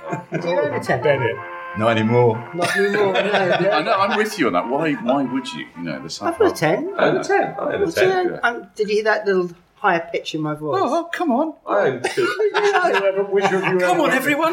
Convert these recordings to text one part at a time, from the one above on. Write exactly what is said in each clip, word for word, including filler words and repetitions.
Do you own a ten? Bennett. Not anymore. Not anymore, no. I know, I'm with you on that. Why Why would you? You know, there's I've got a ten. I had a ten. I had a Did ten. you, um, did you hear that little higher pitch in my voice? Oh, come on. I owned two. Which of you Come ever- on, everyone.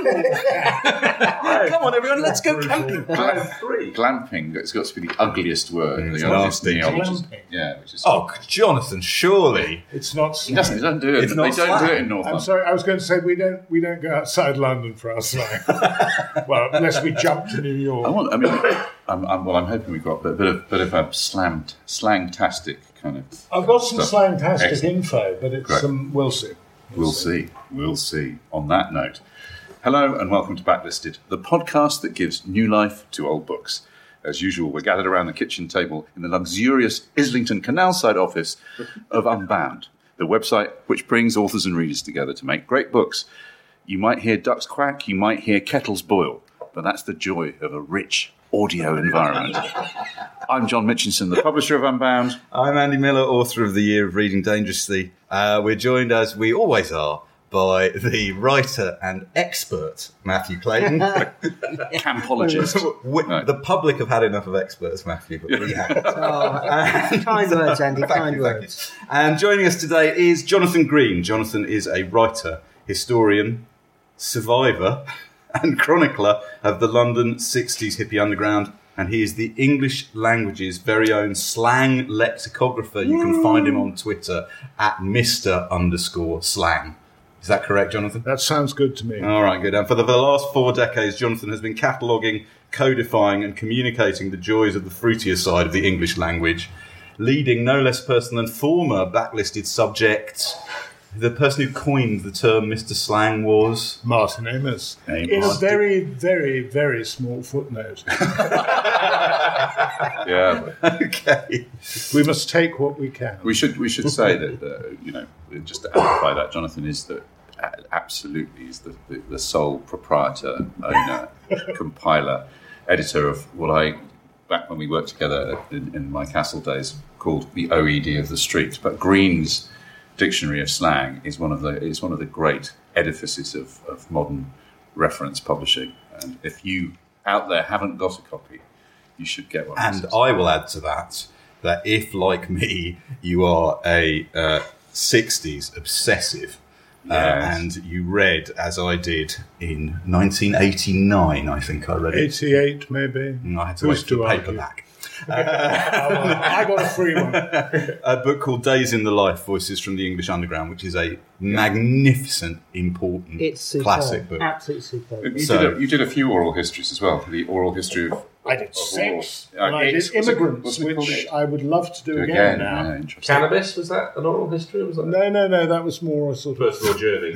Come on, everyone. Let's go camping. I had three. Glamping, it's got to be the ugliest word. Mm, the it's ugliest nasty. neologist. Glamping. Yeah, which is... Oh, Jonathan, surely. It's not He doesn't, he doesn't do it. It's They not don't do slang. it in North I'm London. sorry, I was going to say we don't we don't go outside London for our slang. Well, unless we jump to New York. I want. I mean, I'm, I'm, well, I'm hoping we've got a bit, bit of bit of a slammed, slang-tastic kind of. I've got some stuff. slang-tastic Excellent. info, but it's Great. um, we'll see. We'll see. We'll see. On that note, hello and welcome to Backlisted, the podcast that gives new life to old books. As usual, we're gathered around the kitchen table in the luxurious Islington Canalside office of Unbound, the website which brings authors and readers together to make great books. You might hear ducks quack, you might hear kettles boil, but that's the joy of a rich audio environment. I'm John Mitchinson, the publisher of Unbound. I'm Andy Miller, author of The Year of Reading Dangerously. Uh, we're joined, as we always are, by the writer and expert, Matthew Clayton. Campologist. We- No. The public have had enough of experts, Matthew, but we haven't. Oh, kind words, Andy, Thank kind you, thank words. you. And joining us today is Jonathan Green. Jonathan is a writer, historian, survivor, and chronicler of the London sixties hippie underground. And he is the English language's very own slang lexicographer. You can find him on Twitter at Mister underscore slang. Is that correct, Jonathan? That sounds good to me. All right, good. And for the, for the last four decades, Jonathan has been cataloguing, codifying, and communicating the joys of the fruitier side of the English language, leading no less person than former blacklisted subject. The person who coined the term Mister Slang was... Martin Amos. Amos. In a very, very, very small footnote. Yeah. Okay. We must take what we can. We should we should say that, uh, you know, just to amplify that, Jonathan is the absolutely is the, the, the sole proprietor, owner, compiler, editor of what I, back when we worked together in, in my Castle days, called the O E D of the street. But Green's Dictionary of Slang is one of the is one of the great edifices of, of modern reference publishing. And if you out there haven't got a copy, you should get one. And I will add to that, that if, like me, you are a uh, sixties obsessive, uh, Yes. and you read, as I did, in nineteen eighty-nine, I think I read it. eighty-eight, maybe. And I had to Who's wait for the to argue? paperback. I got a free one. A book called Days in the Life, Voices from the English Underground, which is a magnificent, important, It's superb. classic book. Absolutely superb. You, So- did a, you did a few oral histories as well. The oral history of I did of six, oral- and Uh, I it- did was it- immigrants, was it called which it? I would love to do Do again, again. now. Yeah, interesting. Cannabis, was that an oral history? Or was that No, no, no, that was more a sort of... personal journey?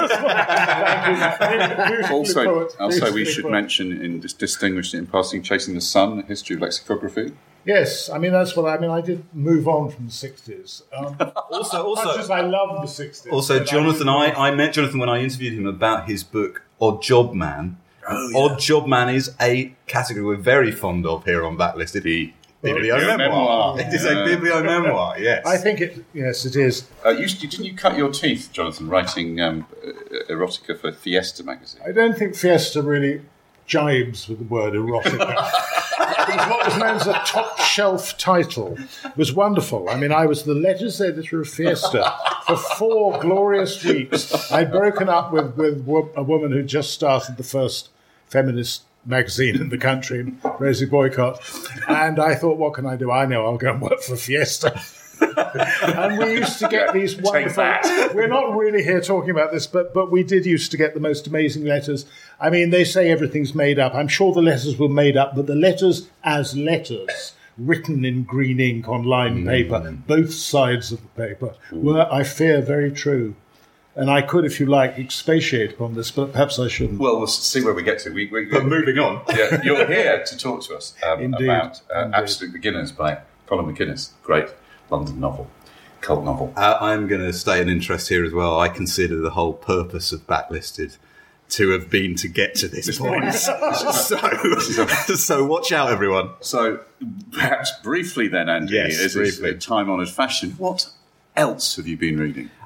Also, also we should mention, in dis- distinguished in passing, Chasing the Sun, a history of lexicography. Yes, I mean, that's what I mean. I did move on from the sixties. Um, Also, much as also, I love the sixties. also, but Jonathan, I, didn't- I met Jonathan when I interviewed him about his book Odd Job Man. Odd Job Man is a category we're very fond of here on Backlisted. The biblio memoir. It is a Yeah. biblio memoir. Yes. I think it, yes, it is. Uh, you, didn't you cut your teeth, Jonathan, writing um, uh, erotica for Fiesta magazine? I don't think Fiesta really jibes with the word erotica. It was what was known as a top shelf title. It was wonderful. I mean, I was the letters editor of Fiesta for four glorious weeks. I'd broken up with, with wo- a woman who just started the first feminist magazine in the country, Rosie Boycott. And I thought, what can I do? I know I'll go and work for Fiesta. And we used to get these wonderful... We're not really here talking about this, but, but we did used to get the most amazing letters. I mean, they say everything's made up. I'm sure the letters were made up, but the letters as letters, written in green ink on lined paper, both sides of the paper, were, I fear, very true. And I could, if you like, expatiate upon this, but perhaps I shouldn't. Well, we'll see where we get to. We, we, But moving on. yeah, you're here to talk to us um, Indeed. about uh, Indeed. Absolute Beginners by Colin McInnes. Great London novel, cult novel. Uh, I'm going to state an interest here as well. I consider the whole purpose of Backlisted to have been to get to this point. so, so watch out, everyone. So, perhaps briefly then, Andy, Yes, as is briefly. a time-honoured fashion, what else have you been reading?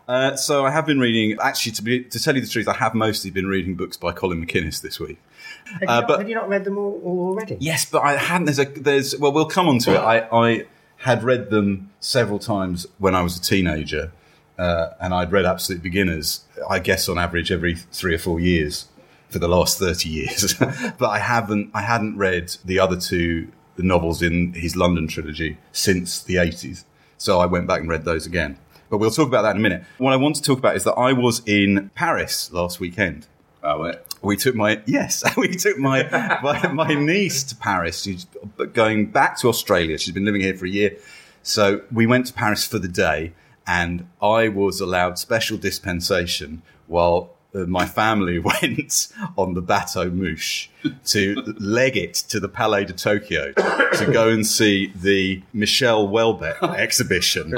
Uh, so I have been reading. Actually, to be to tell you the truth, I have mostly been reading books by Colin McInnes this week. Have you, Uh, not, but- have you not read them all, all already? Yes, but I hadn't. There's a there's well, we'll come on to it. I, I had read them several times when I was a teenager, uh, and I'd read Absolute Beginners, I guess, on average every three or four years for the last thirty years. But I haven't. I hadn't read the other two the novels in his London trilogy since the eighties. So I went back and read those again. But we'll talk about that in a minute. What I want to talk about is that I was in Paris last weekend. Oh, wait. We took my yes, we took my, my my niece to Paris. She's going back to Australia. She's been living here for a year, so we went to Paris for the day, and I was allowed special dispensation while uh, my family went on the Bateau Mouche to leg it to the Palais de Tokyo to go and see the Michel Houellebecq exhibition.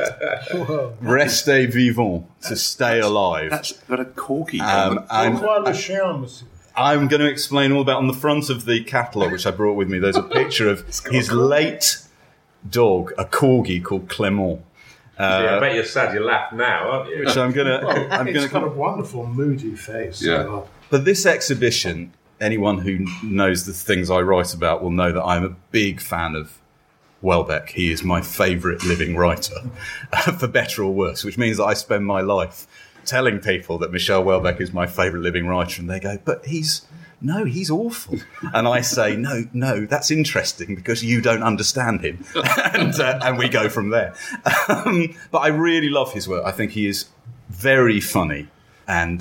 Restez vivant, to stay alive. That's got a corgi. Um, and Pourquoi le chien, monsieur? I'm going to explain all about on the front of the catalogue, which I brought with me. There's a picture of his late dog, a corgi called Clément. yeah, I bet you're sad you laugh now, aren't you? Which I'm going to. I'm It's going got a to. wonderful, moody face. Yeah. Oh. But this exhibition, anyone who knows the things I write about will know that I'm a big fan of Houellebecq. He is my favourite living writer, for better or worse, which means that I spend my life telling people that Michel Houellebecq is my favourite living writer, and they go, but he's, no, he's awful. And I say, no, no, that's interesting because you don't understand him. and, uh, and we go from there. Um, but I really love his work. I think he is very funny and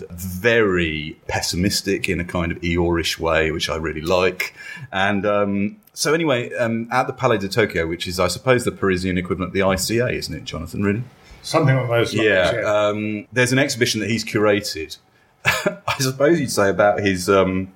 very pessimistic in a kind of Eeyore-ish way, which I really like. And um, so anyway, um, at the Palais de Tokyo, which is, I suppose, the Parisian equivalent of the I C A, isn't it, Jonathan, really? Something on those lines. Yeah, Yeah. um, there's an exhibition that he's curated. I suppose you'd say about his um,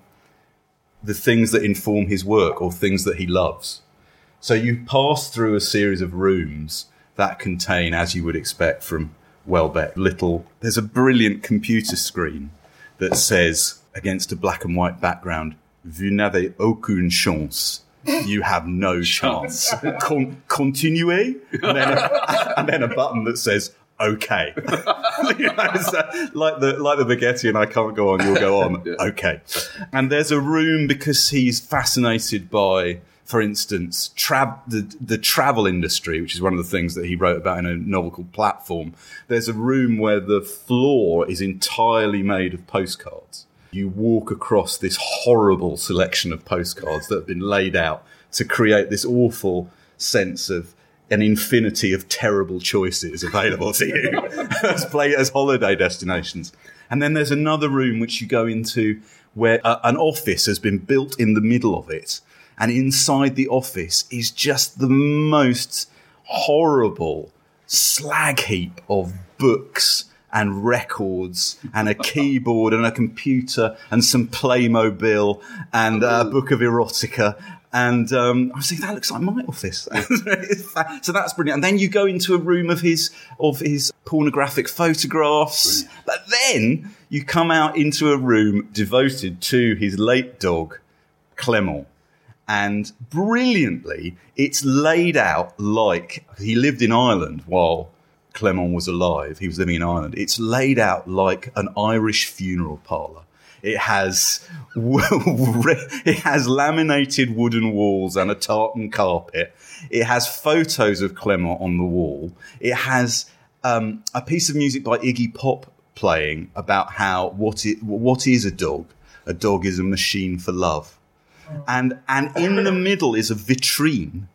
the things that inform his work or things that he loves. So you pass through a series of rooms that contain, as you would expect from Houellebecq, little. There's a brilliant computer screen that says, against a black and white background, "Vous n'avez aucune chance." You have no chance. Con- continuez, and then, a, and then a button that says "Okay." You know, so like the like the Baghetti and I can't go on. You'll go on. Okay. And there's a room because he's fascinated by, for instance, tra- the the travel industry, which is one of the things that he wrote about in a novel called Platform. There's a room where the floor is entirely made of postcards. You walk across this horrible selection of postcards that have been laid out to create this awful sense of an infinity of terrible choices available to you as play as holiday destinations. And then there's another room which you go into where uh, an office has been built in the middle of it. And inside the office is just the most horrible slag heap of books and records and a keyboard and a computer and some Playmobil and a book of erotica. And um, I was thinking, that looks like my office. So that's brilliant. And then you go into a room of his of his pornographic photographs. Brilliant. But then you come out into a room devoted to his late dog, Clément. And brilliantly, it's laid out like he lived in Ireland while Clément was alive. He was living in Ireland. It's laid out like an Irish funeral parlour. It has it has laminated wooden walls and a tartan carpet. It has photos of Clément on the wall. It has um, a piece of music by Iggy Pop playing about how what it, what is a dog? A dog is a machine for love. And and in the middle is a vitrine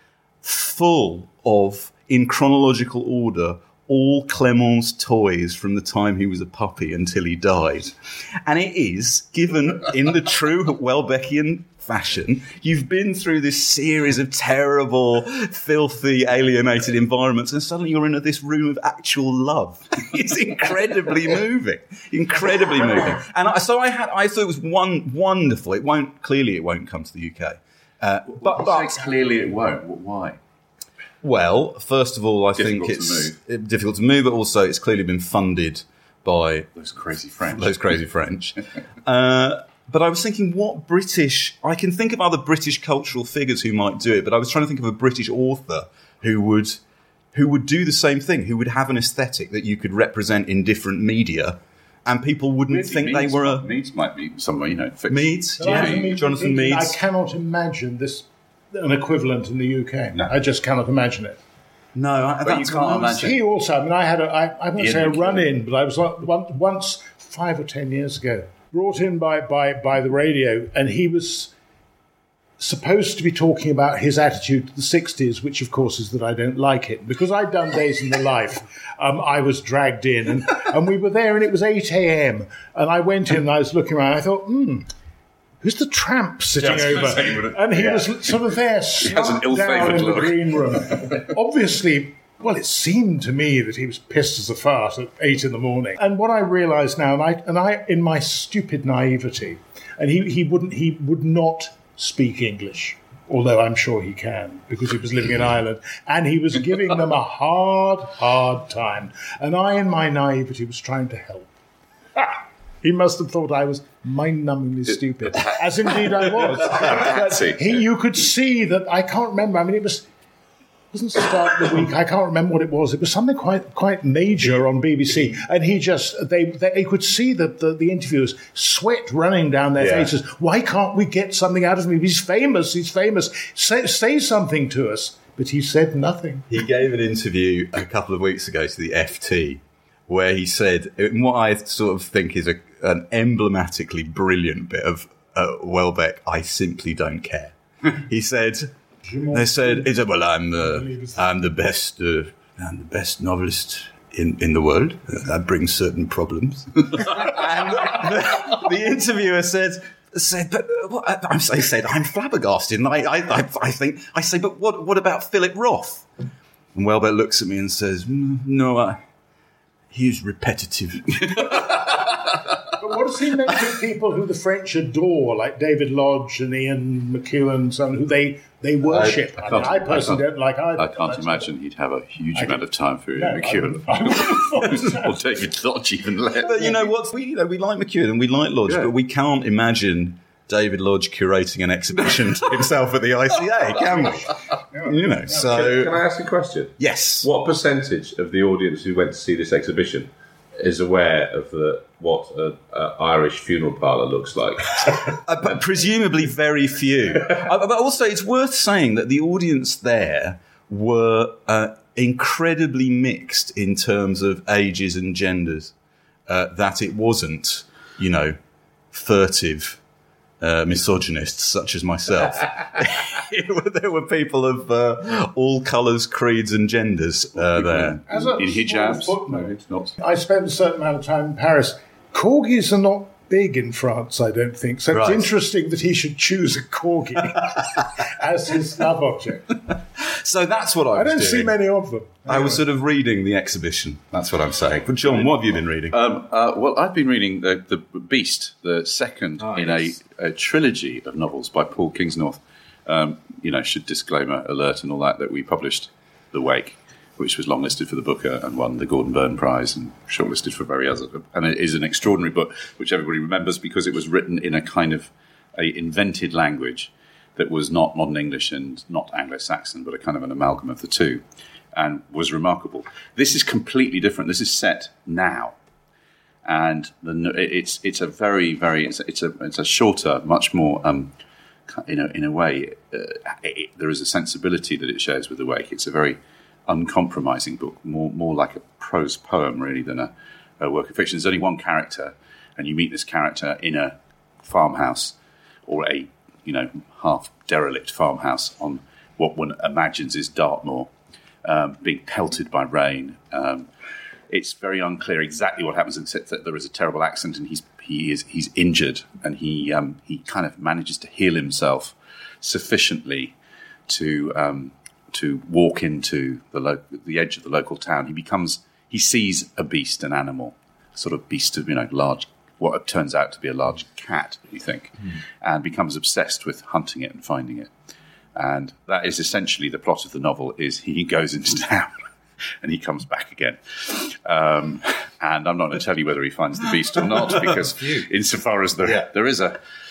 full of, in chronological order, all Clément's toys from the time he was a puppy until he died. And it is, given in the true Houellebecqian fashion, you've been through this series of terrible, filthy, alienated environments, and suddenly you're in this room of actual love. It's incredibly moving, incredibly moving. And I, so I had, I thought it was one wonderful. It won't clearly it won't come to the U K, uh, but but clearly it won't. Why? Well, first of all, I Difficult think to it's move. difficult to move, but also it's clearly been funded by Those crazy French. those crazy French. uh, but I was thinking, what British... I can think of other British cultural figures who might do it, but I was trying to think of a British author who would who would do the same thing, who would have an aesthetic that you could represent in different media, and people wouldn't Weirdly, think Meads they were a... might- Meads might be somewhere, you know. Fixed. Meads, But I was yeah, immediately Jonathan thinking, Meads. I cannot imagine this an equivalent in the U K. No. I just cannot imagine it. No, I, But you that's can't what I was- imagine. He also, I mean, I had a, I, I won't Ian say a McKellen. run-in, but I was like one, once, five or ten years ago, brought in by, by, by the radio, and he was supposed to be talking about his attitude to the sixties, which of course is that I don't like it. Because I'd done Days in the Life, um, I was dragged in, and, and we were there, and it was eight a.m., and I went in, and I was looking around, and I thought, hmm, who's the tramp sitting Yeah, I was gonna over? say, you would've- And he yeah. was sort of there, has an slumped down ill-favoured in the look. green room. Obviously, well, it seemed to me that he was pissed as a fart at eight in the morning. And what I realise now, and I, and I, in my stupid naivety, and he, he wouldn't, he would not speak English, although I'm sure he can, because he was living in Ireland, and he was giving them a hard, hard time. And I, in my naivety, was trying to help. Ha! He must have thought I was mind-numbingly stupid, as indeed I was. But he, you could see that, I can't remember, I mean, it was... It wasn't start of the week. I can't remember what it was. It was something quite quite major on B B C, and he just they they, they could see that the, the interviewers sweat running down their Yeah. faces. Why can't we get something out of him? He's famous. He's famous. Say say something to us. But he said nothing. He gave an interview a couple of weeks ago to the F T where he said, in what I sort of think is a, an emblematically brilliant bit of uh, Welbeck, I simply don't care. He said... They said, he said, "Well, I'm the, I'm the best, uh, I'm the best novelist in, in the world. Uh, that brings certain problems." And the, the interviewer said, "said, but uh, what, I, I said I'm flabbergasted, and I, I, I, I think I say, but what, what about Philip Roth?" And Welbeck looks at me and says, "Mm, "No, I, he's repetitive." But what does he make of people who the French adore, like David Lodge and Ian McEwan, some who they they worship? I, I, mean, can't- I personally I can't- don't like either. I can't That's- imagine he'd have a huge I amount can- of time for No, Ian McEwan. I would- I would have thought Or so. David Lodge even less. But you know what? We you know we like McEwan and we like Lodge, Yeah. but we can't imagine David Lodge curating an exhibition to himself at the I C A, can we? You know, Can, so can I ask a question? yes. What percentage of the audience who went to see this exhibition is aware of the what an Irish funeral parlour looks like? Uh, but presumably very few. Uh, but also, it's worth saying that the audience there were uh, incredibly mixed in terms of ages and genders. Uh, that it wasn't, you know, furtive uh, misogynists such as myself. It were- there were people of uh, all colours, creeds, and genders uh, there. As a in hijabs? small footnote, No, it's not. I spent a certain amount of time in Paris. Corgis are not big in France, I don't think. So Right. it's interesting that he should choose a corgi as his love object. So that's what I was I don't doing. see many of them. I was sort of reading the exhibition. That's what I'm saying. But John, what have you been reading? Um, uh, well, I've been reading the, the Beast, the second Ah, in yes. a, a trilogy of novels by Paul Kingsnorth. Um, you know, should disclaimer alert and all that, that we published The Wake, which was longlisted for the Booker and won the Gordon Byrne Prize and shortlisted for various others. And it is an extraordinary book, which everybody remembers because it was written in a kind of a invented language that was not modern English and not Anglo-Saxon, but a kind of an amalgam of the two, and was remarkable. This is completely different. This is set now. And the, it's it's a very very it's a, it's a it's a shorter, much more um, you know in a way uh, it, there is a sensibility that it shares with The Wake. It's a very uncompromising book, more more like a prose poem really than a, a work of fiction. There's only one character, and you meet this character in a farmhouse or a you know half derelict farmhouse on what one imagines is Dartmoor, um, being pelted by rain. Um, It's very unclear exactly what happens, except that there is a terrible accident and he's he is he's injured, and he um, he kind of manages to heal himself sufficiently to um, to walk into the lo- the edge of the local town. He becomes he sees a beast, an animal, a sort of beast of you know large, what turns out to be a large cat, you think, mm. and becomes obsessed with hunting it and finding it. And that is essentially the plot of the novel. Is he goes into town. And he comes back again. Um, and I'm not going to tell you whether he finds the beast or not, because insofar as there, Yeah. there is a,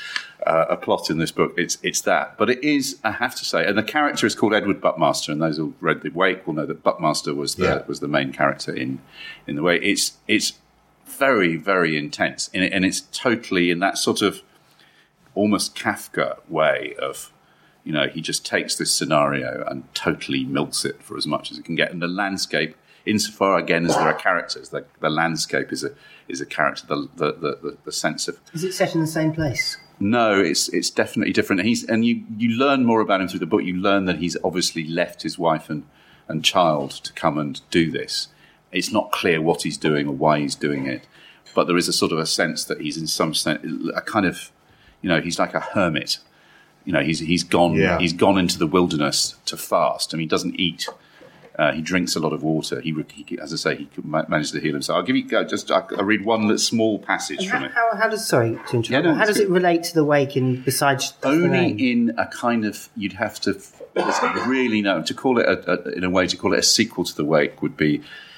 uh, a plot in this book. It's it's that, but it is, I have to say, and the character is called Edward Buckmaster, and those who read The Wake will know that Buckmaster was the Yeah. was the main character in in The Wake. It's it's very very intense, and, it, and it's totally in that sort of almost Kafka way of, you know, he just takes this scenario and totally milks it for as much as it can get. And the landscape, insofar again as there are characters, the, the landscape is a is a character. The the, the the the sense of Is it set in the same place? no, it's it's definitely different. And he's and you you learn more about him through the book. You learn that he's obviously left his wife and and child to come and do this. It's not clear what he's doing or why he's doing it, but there is a sort of a sense that he's in some sense a kind of, you know, he's like a hermit. You know, he's he's gone Yeah. he's gone into the wilderness to fast. I mean, he doesn't eat. Uh, he drinks a lot of water. He, he, as I say, he could ma- manage to heal himself. I'll give you go. Just I'll, I'll read one little small passage And from how, it. how, how does sorry to interrupt? Yeah, no, how it's does good. it relate to the wake? In besides just the Only name? in a kind of you'd have to it's really know to call it a, a, in a way to call it a sequel to The Wake would be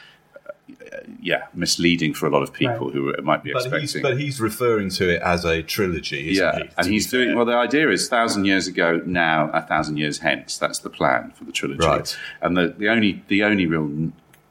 uh, yeah misleading for a lot of people Right. who might be But he's, expecting. but he's referring to it as a trilogy, isn't yeah, he? and To he's be doing fair. well. The idea is thousand years ago, now a thousand years hence. That's the plan for the trilogy. Right. And the, the only the only real n-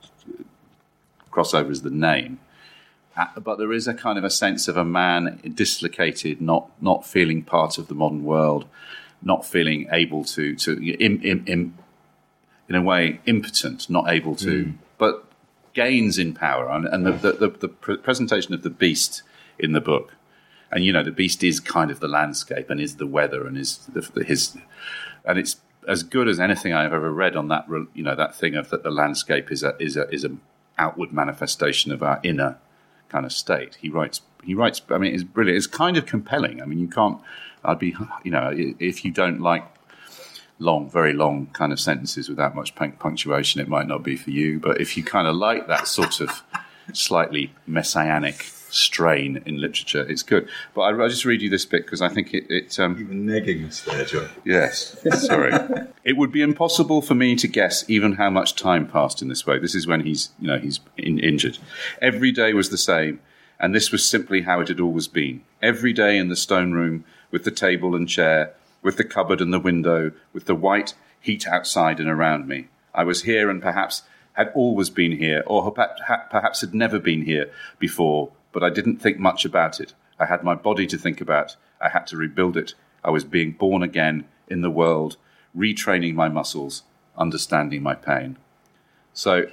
crossover is the name. Uh, But there is a kind of a sense of a man dislocated, not not feeling part of the modern world, not feeling able to to in, in, in, in a way impotent, not able to, but gains in power. And, and the, the, the, the pre- presentation of the beast in the book, and you know the beast is kind of the landscape and is the weather and is the, the, his, and it's as good as anything I've ever read on that. You know that thing of that the landscape is a is a is a outward manifestation of our inner kind of state. He writes, he writes, I mean, it's brilliant. It's kind of compelling. I mean, you can't, I'd be, you know, if you don't like long, very long kind of sentences without much punc- punctuation, it might not be for you. But if you kind of like that sort of slightly messianic strain in literature, it's good. But I, I'll just read you this bit because I think it, it um, You were negging us there, John. Yes, sorry. It would be impossible for me to guess even how much time passed in this way. This is when he's, you know, he's in, injured. Every day was the same, and this was simply how it had always been. Every day in the stone room, with the table and chair, with the cupboard and the window, with the white heat outside and around me. I was here and perhaps had always been here, or perhaps had never been here before, but I didn't think much about it. I had my body to think about. I had to rebuild it. I was being born again in the world, retraining my muscles, understanding my pain. So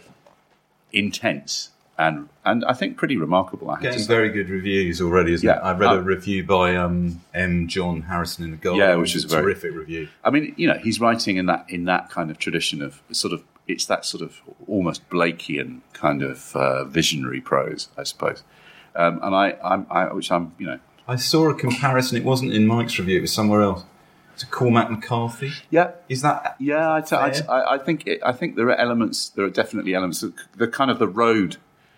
intense and and I think pretty remarkable. I have to Getting say. very good reviews already, isn't Yeah. it? I read Uh, a review by um, M. John Harrison in the Guardian. Yeah, which It was is a very- terrific review. I mean, you know, he's writing in that in that kind of tradition of sort of it's that sort of almost Blakean kind of uh, visionary prose, I suppose. Um, and I, I'm, I, which I'm, you know, I saw a comparison. It wasn't in Mike's review; it was somewhere else. To Cormac McCarthy. yeah, Is that? yeah. I, t- I, t- Fair. I I think it, I think there are elements. There are definitely elements. Of the kind of the road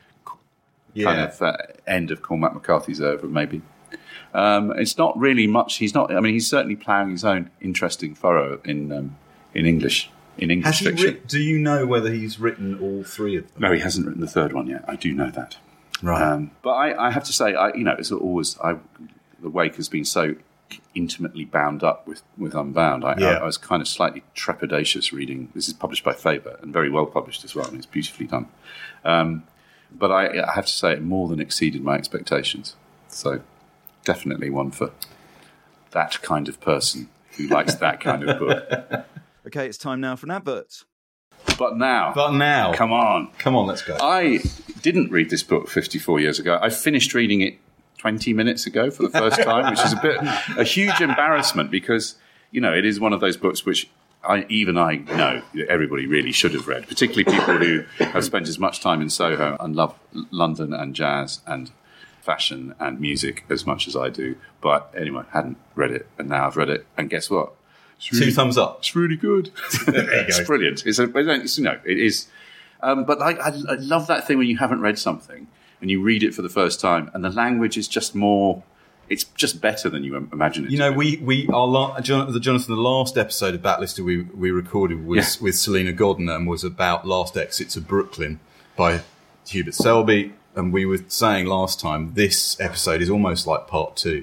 Yeah. kind of uh, end of Cormac McCarthy's oeuvre, maybe. Um, it's not really much. He's not. I mean, he's certainly ploughing his own interesting furrow in um, in English in English Has he fiction. writ- do you know whether he's written all three of them? No, he hasn't written the third one yet. I do know that. Right. Um, but I, I have to say, I, you know, it's always I, the Wake has been so intimately bound up with, with Unbound. I, Yeah. I, I was kind of slightly trepidatious reading. This is published by Faber and very well published as well, and it's beautifully done. Um, but I, I have to say, it more than exceeded my expectations. So definitely one for that kind of person who likes that kind of book. Okay, it's time now for an advert. But now, But now, come on. come on, let's go. I didn't read this book fifty-four years ago. I finished reading it twenty minutes ago for the first time, which is a bit a huge embarrassment because, you know, it is one of those books which I, even I know that everybody really should have read, particularly people who have spent as much time in Soho and love London and jazz and fashion and music as much as I do. But anyway, hadn't read it, and now I've read it, and guess what? It's Two thumbs up. It's really good. It's brilliant. It's, a, it's you know, it is. Um, but I, I, I love that thing when you haven't read something and you read it for the first time, and the language is just more. It's just better than you imagine it. You to know, be. we we our la- Jonathan, the Jonathan, the last episode of Backlister we we recorded was Yeah. with Selena Godden and was about Last Exit to Brooklyn by Hubert Selby, and we were saying last time this episode is almost like part two.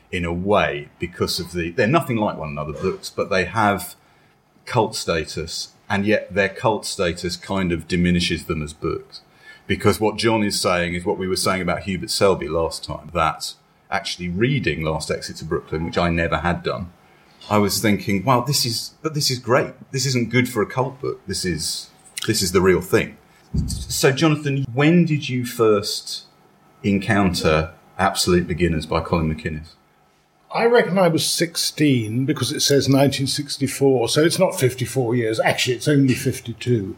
in a way because of the... They're nothing like one another, books, but they have cult status, and yet their cult status kind of diminishes them as books. Because what John is saying is what we were saying about Hubert Selby last time, that actually reading Last Exit to Brooklyn, which I never had done, I was thinking, wow, this is, but this is great. This isn't good for a cult book. This is, this is the real thing. So, Jonathan, when did you first encounter Absolute Beginners by Colin MacInnes? I reckon I was sixteen because it says nineteen sixty-four, so it's not fifty-four years. Actually, it's only fifty-two.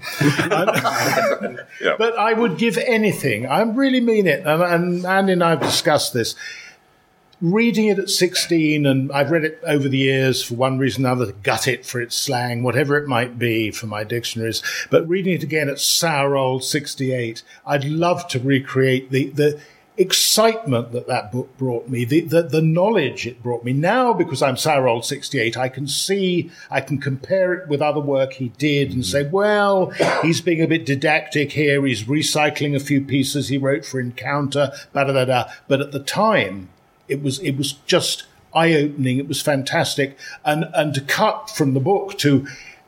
um, Yeah. But I would give anything. I really mean it. And, and Andy and I have discussed this. Reading it at sixteen, and I've read it over the years for one reason or another, to gut it for its slang, whatever it might be for my dictionaries. But reading it again at sour old sixty-eight, I'd love to recreate the... the excitement that that book brought me, the, the the knowledge it brought me. Now, because I'm sour old sixty-eight, I can see, I can compare it with other work he did and say, well, he's being a bit didactic here, he's recycling a few pieces he wrote for Encounter, da da da da. But at the time, it was it was just eye-opening, it was fantastic. And and to cut from the book to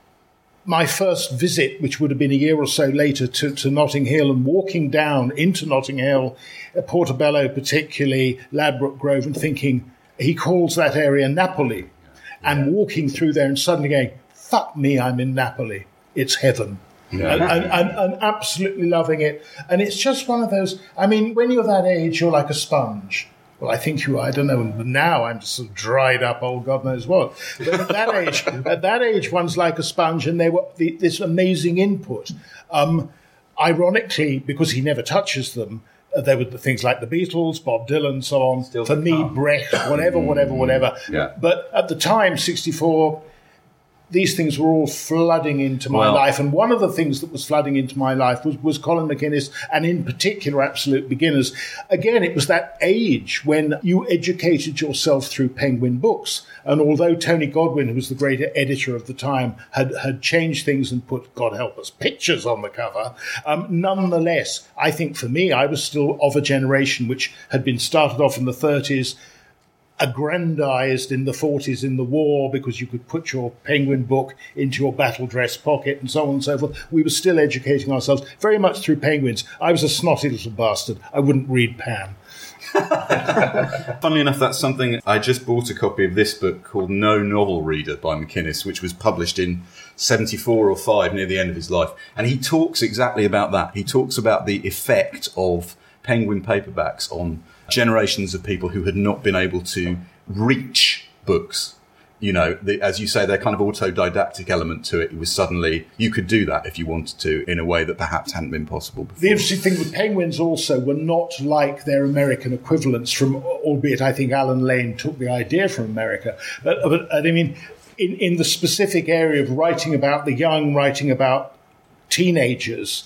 my first visit, which would have been a year or so later, to, to Notting Hill, and walking down into Notting Hill, Portobello particularly, Ladbroke Grove, and thinking, he calls that area Napoli, and walking through there and suddenly going, fuck me, I'm in Napoli. It's heaven. Yeah. And, and, and, and absolutely loving it. And it's just one of those, I mean, when you're that age, you're like a sponge. Well, I think you are. I don't know. Now I'm just sort of dried up, old God knows what. But at that age, at that age, one's like a sponge, and they were the, this amazing input. Um, ironically, because he never touches them, uh, there were the things like the Beatles, Bob Dylan, so on. Still For me, come. Brecht, whatever, whatever, whatever. Yeah. But at the time, sixty-four, these things were all flooding into my Well- life. And one of the things that was flooding into my life was, was Colin MacInnes, and in particular, Absolute Beginners. Again, it was that age when you educated yourself through Penguin Books. And although Tony Godwin, who was the great editor of the time, had, had changed things and put, God help us, pictures on the cover, um, nonetheless, I think for me, I was still of a generation which had been started off in the thirties, aggrandized in the forties in the war, because you could put your Penguin book into your battle dress pocket and so on and so forth. We were still educating ourselves very much through Penguins. I was a snotty little bastard. I wouldn't read Pan. Funnily enough, that's something... I just bought a copy of this book called No Novel Reader by MacInnes, which was published in seventy-four or five, near the end of his life. And he talks exactly about that. He talks about the effect of Penguin paperbacks on generations of people who had not been able to reach books. You know, the, as you say, their kind of autodidactic element to it, it was suddenly, you could do that if you wanted to in a way that perhaps hadn't been possible before. The interesting thing with Penguins also were not like their American equivalents from, albeit I think Alan Lane took the idea from America. But, but I mean, in, in the specific area of writing about the young, writing about teenagers,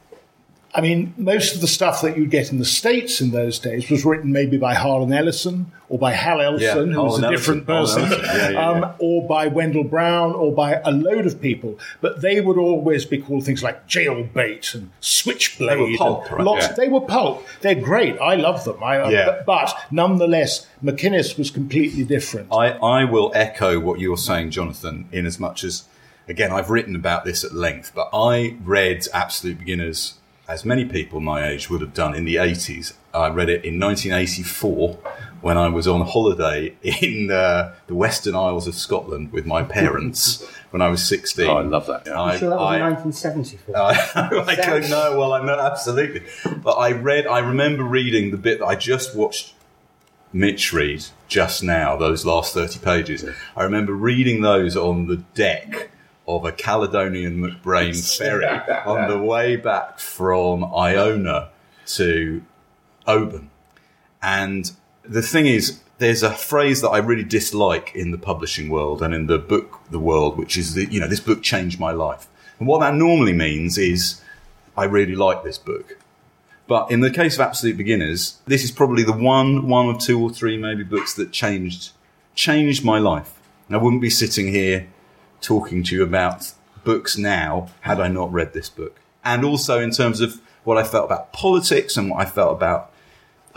I mean, most of the stuff that you'd get in the States in those days was written maybe by Harlan Ellison or by Hal Elson, Yeah, who was Harlan a different Ellison. person, Harlan Ellison. Yeah, yeah, yeah. Um, or by Wendell Brown, or by a load of people. But they would always be called things like Jailbait and Switchblade. They were pulp, and right? lots, Yeah. They were pulp. They're great. I love them. I, Yeah. but, but nonetheless, MacInnes was completely different. I, I will echo what you're saying, Jonathan, in as much as, again, I've written about this at length, but I read Absolute Beginners, as many people my age would have done, in the eighties. I read it in nineteen eighty-four when I was on holiday in uh, the Western Isles of Scotland with my parents when I was sixteen. Oh, I love that. Yeah. I, I'm sure that was I- in nineteen seventy-four. I, I don't know. Well, I know absolutely, but I read. I remember reading the bit that I just watched Mitch read just now. Those last thirty pages. I remember reading those on the deck of a Caledonian McBrain ferry on the way back from Iona to Oban. And the thing is, there's a phrase that I really dislike in the publishing world and in the book the world, which is that, you know, this book changed my life. And what that normally means is I really like this book. But in the case of Absolute Beginners, this is probably the one, one or two or three maybe books that changed, changed my life. And I wouldn't be sitting here talking to you about books now had I not read this book. And also in terms of what I felt about politics and what I felt about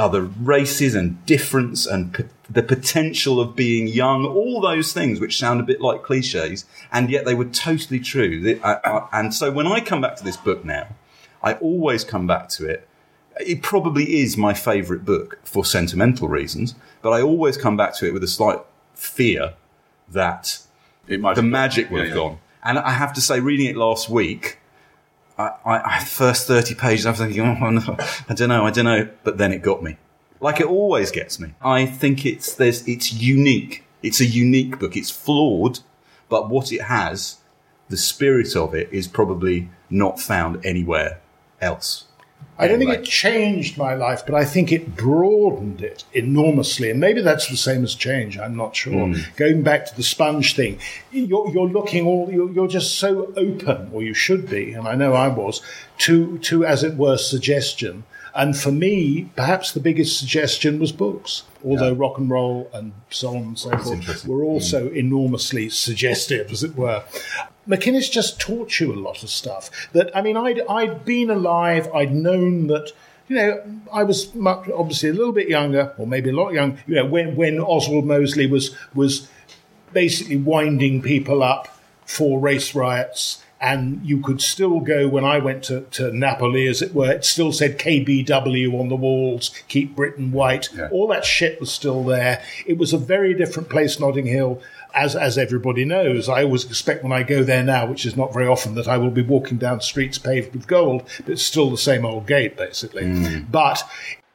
other races and difference and p- the potential of being young, all those things which sound a bit like cliches, and yet they were totally true. They, I, I, and so when I come back to this book now, I always come back to it. It probably is my favourite book for sentimental reasons, but I always come back to it with a slight fear that It might the have magic gone. will Yeah, have yeah. gone. And I have to say, reading it last week, I, I, I first thirty pages, I was thinking, oh, no, I don't know, I don't know. But then it got me. Like it always gets me. I think it's there's it's unique. It's a unique book. It's flawed, but what it has, the spirit of it, is probably not found anywhere else. I don't think Anyway. it changed my life, but I think it broadened it enormously. And maybe that's the same as change. I'm not sure. Going back to the sponge thing, you're, you're looking all, you're, you're just so open, or you should be, and I know I was, to, to, as it were, suggestion. And for me, perhaps the biggest suggestion was books, although rock and roll and so on and so forth interesting. were also enormously suggestive, as it were. McInnes just taught you a lot of stuff. That I mean, I'd I'd been alive. I'd known that. You know, I was much, obviously a little bit younger, or maybe a lot younger. You know, when when Oswald Mosley was was basically winding people up for race riots, and you could still go. When I went to, to Napoli, as it were, it still said K B W on the walls, keep Britain white. Yeah. All that shit was still there. It was a very different place, Notting Hill. As as everybody knows, I always expect when I go there now, which is not very often, that I will be walking down streets paved with gold, but it's still the same old gate, basically. But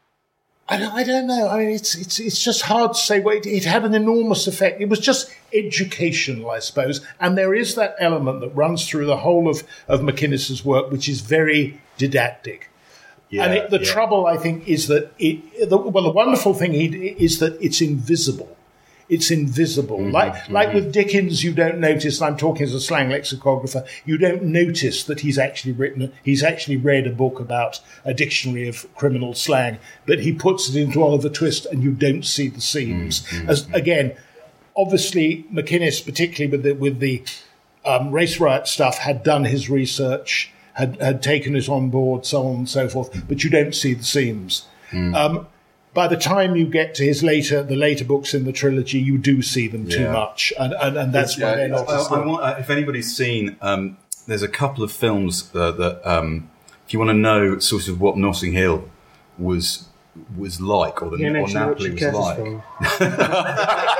I don't, I don't know. I mean, it's it's it's just hard to say. Well, it, it had an enormous effect. It was just educational, I suppose. And there is that element that runs through the whole of, of McInnes's work, which is very didactic. Yeah, and it, the yeah. trouble, I think, is that it. The, well, the wonderful thing he, is that it's invisible. It's invisible. Mm-hmm, like mm-hmm. like with Dickens, you don't notice, and I'm talking as a slang lexicographer, you don't notice that he's actually written, he's actually read a book about a dictionary of criminal slang, but he puts it into Oliver Twist and you don't see the seams. Mm-hmm. As again, obviously, McInnes, particularly with the, with the um, race riot stuff, had done his research, had, had taken it on board, so on and so forth, but you don't see the seams. Mm. Um, By the time you get to his later, the later books in the trilogy, you do see them too Yeah. much, and, and, and that's why Yeah, they're not. I, as I want, uh, if anybody's seen, um, there's a couple of films uh, that, um, if you want to know sort of what Notting Hill was was like, or the You or mentioned Napoli Richard was Curtis like. film.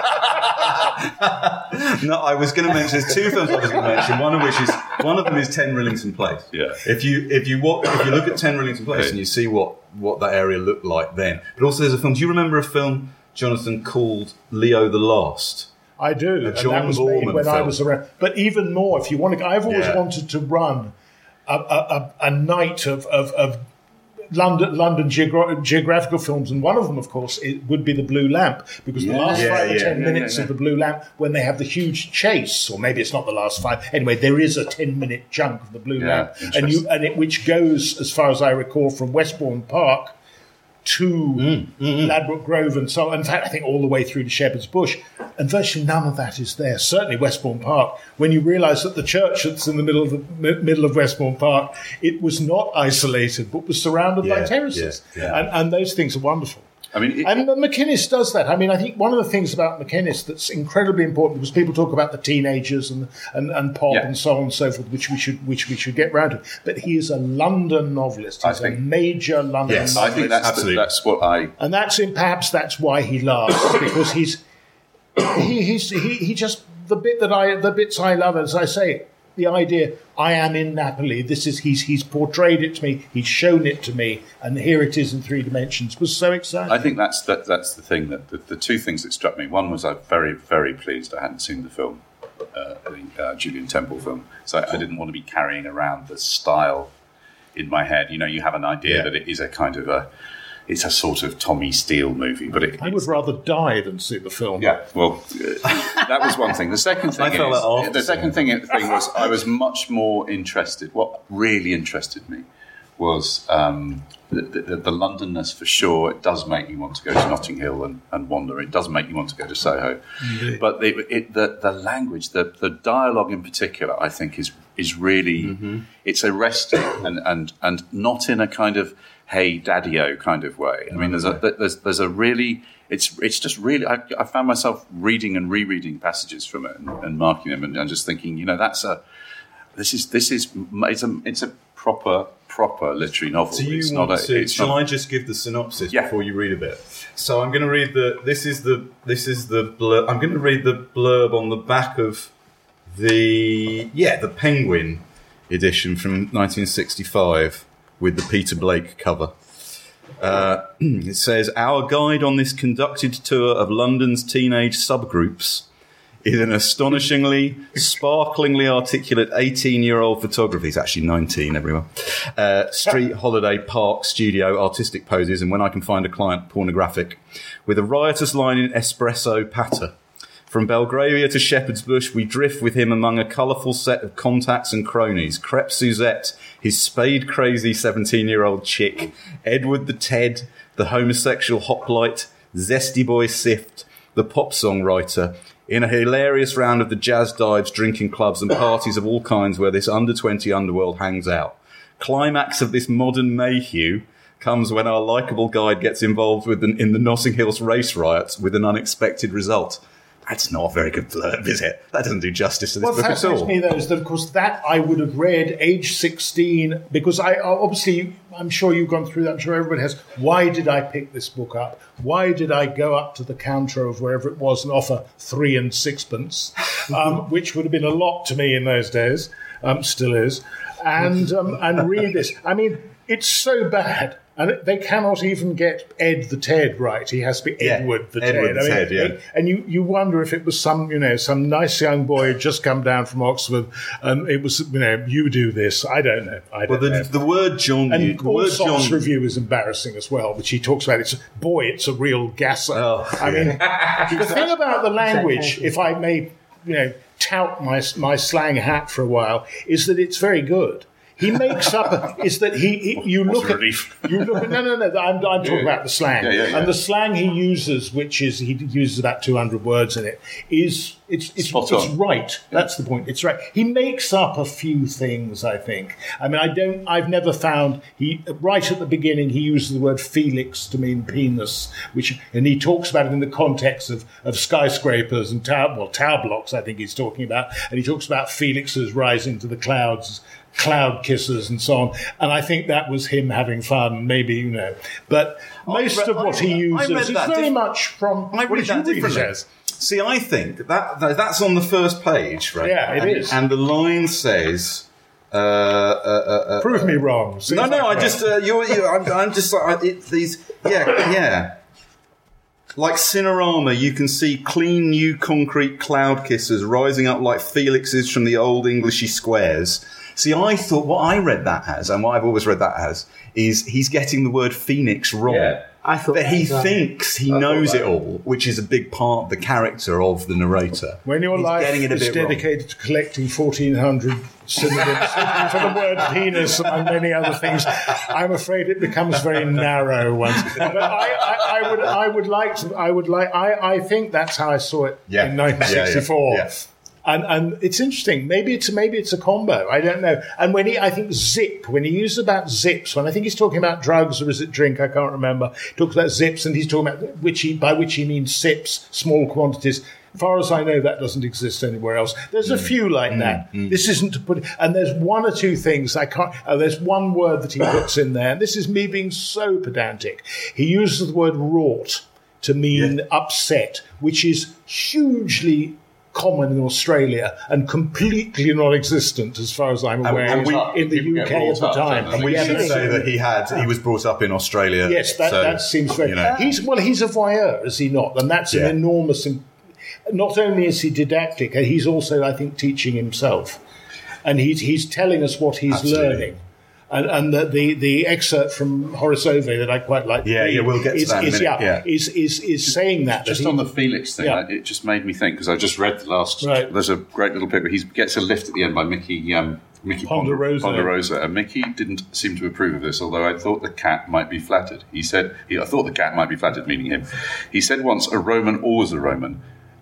No, I was going to mention. There's two films I was going to mention. One of which is one of them is Ten Rillington Place. Yeah. If you if you walk, if you look at Ten Rillington Place Okay. and you see what what that area looked like then, but also there's a film. Do you remember a film, Jonathan, called Leo the Last? I do. And John that was made Borman when I film. was around. But even more, if you want to, I've always Yeah. wanted to run a, a, a, a night of, of, of London London geogra- geographical films, and one of them, of course, it would be The Blue Lamp, because the Yeah. last Yeah, five or yeah, ten yeah, minutes yeah, of The Blue Lamp, when they have the huge chase, or maybe it's not the last five. Anyway, there is a ten-minute chunk of The Blue Yeah, Lamp, and interesting. you and it which goes, as far as I recall, from Westbourne Park to Ladbroke Grove and so on. In fact, I think all the way through to Shepherd's Bush. And virtually none of that is there. Certainly Westbourne Park. When you realise that the church that's in the middle of the mi- middle of Westbourne Park, it was not isolated, but was surrounded by Yeah, terraces. yeah, yeah. And, and those things are wonderful. I mean, it, And McInnes does that. I mean, I think one of the things about McInnes that's incredibly important, because people talk about the teenagers and and, and pop Yeah. and so on and so forth, which we should which we should get round to. But he is a London novelist. I He's a think- major London Yes, novelist. I think that's the, Absolutely. that's what I. And that's in, perhaps that's why he lasts, because he's he he's, he he just the bit that I the bits I love, as I say, the idea I am in Napoli. This is he's he's portrayed it to me, he's shown it to me, and here it is in three dimensions. Was so exciting. I think that's that, that's the thing that the, the two things that struck me. One was I'm very very pleased I hadn't seen the film, uh, the uh, Julian Temple film, so I, I didn't want to be carrying around the style in my head. You know, you have an idea Yeah. that it is a kind of a it's a sort of Tommy Steele movie, but it, I would rather die than see the film. yeah, well, uh, that was one thing. The second thing, I felt is, that after the second thing, thing was I was much more interested. What really interested me was um, the, the, the Londonness, for sure. It does make you want to go to Notting Hill and, and wander. It does make you want to go to Soho. But the, it, the the language, the the dialogue in particular, I think is is really it's arresting and and and not in a kind of "Hey, Daddy-O" kind of way. I mean, there's a there's there's a really it's it's just really. I, I found myself reading and rereading passages from it and, and marking them, and, and just thinking, you know, that's a this is this is it's a it's a proper proper literary novel. Do you it's want not a, to? it's Shall not, I just give the synopsis Yeah. before you read a bit? So I'm going to read the. This is the. This is the. Blurb, I'm going to read the blurb on the back of the. Yeah, the Penguin edition from nineteen sixty-five with the Peter Blake cover. Uh, it says, "Our guide on this conducted tour of London's teenage subgroups is an astonishingly, sparklingly articulate eighteen-year-old photographer." He's actually nineteen, everyone. Uh, street, holiday, park, studio, artistic poses, and when I can find a client, pornographic, with a riotous line in espresso patter. From Belgravia to Shepherd's Bush, we drift with him among a colourful set of contacts and cronies. Crep Suzette, his spade-crazy seventeen-year-old chick, Edward the Ted, the homosexual hoplite, Zesty Boy Sift, the pop songwriter, in a hilarious round of the jazz dives, drinking clubs and parties of all kinds where this under twenty underworld hangs out. Climax of this modern mayhew comes when our likeable guide gets involved with an, in the Notting Hills race riots with an unexpected result. That's not a very good blurb, is it? That doesn't do justice to this What book at fascinates all. me, though, is that, of course, that I would have read age sixteen, because I obviously, I'm sure you've gone through that, I'm sure everybody has. Why did I pick this book up? Why did I go up to the counter of wherever it was and offer three and sixpence, um, which would have been a lot to me in those days, um, still is, and um, and read this? I mean, it's so bad. And they cannot even get Ed the Ted right. He has to be Yeah, Edward the Edward Ted. the I mean, Ted, yeah. it- and you, you wonder if it was some, you know, some nice young boy who'd just come down from Oxford, and it was, you know, you do this. I don't know. I Well, don't know. the, the word John... And you- the all word Sock's John... review is embarrassing as well, which he talks about. It's boy, it's a real gasser. Oh, I mean, the thing about the language, if I may, you know, tout my my slang hat for a while, is that it's very good. He makes up a, is that he, he you What's look the at relief? you look at, no no no I'm, I'm talking about the slang Yeah, yeah, yeah. and the slang he uses, which is he uses about two hundred words in it, is it's it's, Spot it's on. right. That's the point. It's right. He makes up a few things, I think. I mean, I don't. I've never found he right at the beginning he uses the word Felix to mean penis, which and he talks about it in the context of, of skyscrapers and tower well tower blocks. I think he's talking about, and he talks about Felixes rising to the clouds. Cloud kisses and so on, and I think that was him having fun, maybe, you know. But most read- of what he I- I uses read is that very diff- much from. I what read did you that differently. it as? See, I think that, that that's on the first page, right? Yeah, it and, is. And the line says, uh, uh, uh, uh, Prove me wrong. See "No, if no, I can- just, uh, you're, you're, I'm, I'm just like it, these, yeah, yeah." Like Cinerama, you can see clean new concrete cloud kissers rising up like Felixes from the old Englishy squares. See, I thought what I read that as, and what I've always read that as, is he's getting the word phoenix wrong. Yeah. I thought But he that was, um, thinks he I thought knows that. it all, which is a big part of the character of the narrator. When your He's life getting it a is bit wrong. dedicated to collecting fourteen hundred synonyms for the word penis and many other things, I'm afraid it becomes very narrow once. But I, I, I would, I would like to, I would like, I, I think that's how I saw it Yeah. in nineteen sixty-four. Yeah, yeah. And, and it's interesting. Maybe it's maybe it's a combo. I don't know. And when he, I think zip, when he uses about zips, when I think he's talking about drugs or is it drink, I can't remember. He talks about zips, and he's talking about which he by which he means sips, small quantities. As far as I know, that doesn't exist anywhere else. There's a few like that. This isn't to put, and there's one or two things I can't. Uh, there's one word that he puts in there, and this is me being so pedantic. He uses the word wrought to mean upset, which is hugely common in Australia and completely non-existent as far as I'm aware and we- in the people U get K at wrought the up, time. don't they? And we Yeah, should but- say that he had he was brought up in Australia. Yes, that, so, that seems very. you know. He's well, he's a voyeur, is he not? And that's Yeah. an enormous. im- Not only is he didactic, he's also, I think, teaching himself, and he's he's telling us what he's Absolutely. learning. And, and the, the the excerpt from Horace Ove that I quite like. to Yeah, read yeah, we'll get to is, that in a is, minute, Yeah, yeah. is is is saying that Just that he- on the Felix thing, Yeah. I- it just made me think, because I just read the last. Right. There's a great little bit where he gets a lift at the end by Mickey um, Mickey Ponderosa. Ponderosa, and Mickey didn't seem to approve of this, although I thought the cat might be flattered. He said, he, I thought the cat might be flattered, meaning him. He said once, "A Roman always a Roman,"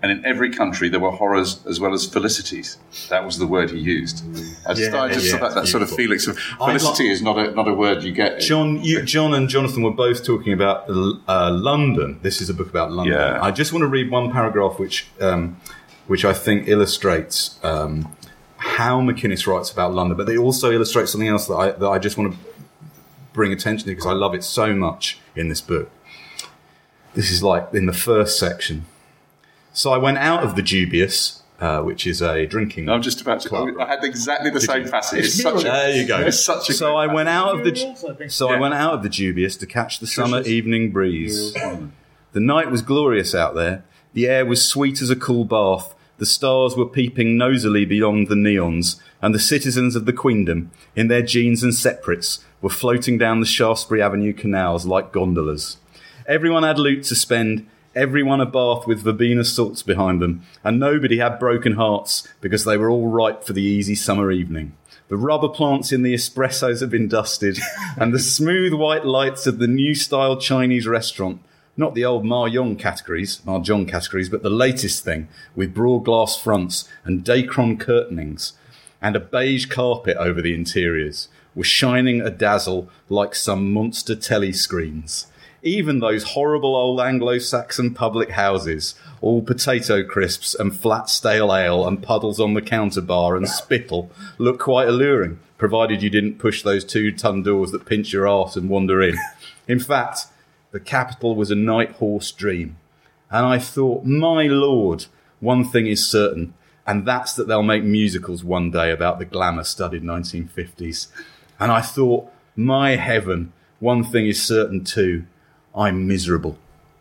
And in every country, there were horrors as well as felicities. That was the word he used. I just, Yeah, I just yeah, that, that sort of beautiful. Felix. Felicity like- is not a not a word you get. John, you, John and Jonathan were both talking about uh, London. This is a book about London. Yeah. I just want to read one paragraph which um, which I think illustrates um, how McInnes writes about London, but it also illustrates something else that I, that I just want to bring attention to because I love it so much in this book. This is like in the first section. So I went out of the Dubious, uh, which is a drinking I'm just about to. club. I had exactly the same passage. It's It's such a, There you go. It's such a so great I went out of the Muriel's, I think. so I Yeah. went out of the Dubious to catch the summer Trisha's. evening breeze. The night was glorious out there. The air was sweet as a cool bath. The stars were peeping nosily beyond the neons, and the citizens of the Queendom, in their jeans and separates, were floating down the Shaftesbury Avenue canals like gondolas. Everyone had loot to spend, everyone a bath with verbena salts behind them, and nobody had broken hearts because they were all ripe for the easy summer evening. The rubber plants in the espressos had been dusted, and the smooth white lights of the new-style Chinese restaurant, not the old Mahjong categories, Mahjong categories, but the latest thing, with broad glass fronts and Dacron curtainings, and a beige carpet over the interiors, were shining a dazzle like some monster telescreens. Even those horrible old Anglo-Saxon public houses, all potato crisps and flat stale ale and puddles on the counter bar and spittle, look quite alluring, provided you didn't push those two-ton doors that pinch your arse and wander in. In fact, the capital was a night horse dream. And I thought, my lord, one thing is certain, and that's that they'll make musicals one day about the glamour-studded nineteen fifties. And I thought, my heaven, one thing is certain too, I'm miserable.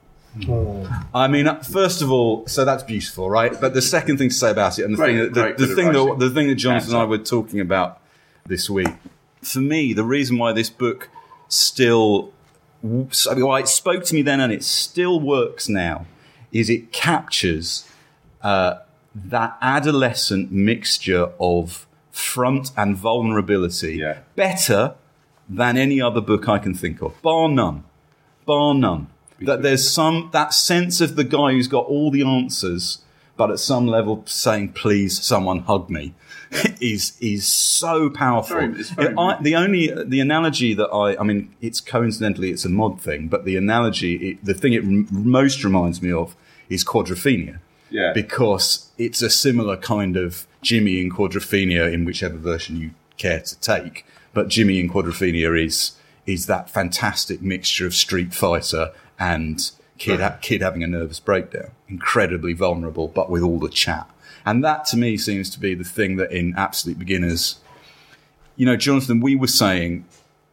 I mean, first of all, so that's beautiful, right? But the second thing to say about it, and the Great, thing that, great the, bit the of thing that writing. the thing that Jonathan and I Hands were talking about this week, for me, the reason why this book still, I mean, why it spoke to me then and it still works now, is it captures uh, that adolescent mixture of front and vulnerability Yeah. better than any other book I can think of, bar none, bar none. That there's some that sense of the guy who's got all the answers, but at some level saying, "Please, someone hug me," is is so powerful. Very- it's very- I, the only the analogy that I I mean, it's coincidentally it's a mod thing, but the analogy, it, the thing it m- most reminds me of is Quadrophenia. Yeah. Because it's a similar kind of Jimmy in Quadrophenia in whichever version you care to take. But Jimmy in Quadrophenia is is that fantastic mixture of Street Fighter and kid ha- kid having a nervous breakdown. Incredibly vulnerable, but with all the chat. And that to me seems to be the thing that in Absolute Beginners, you know, Jonathan, we were saying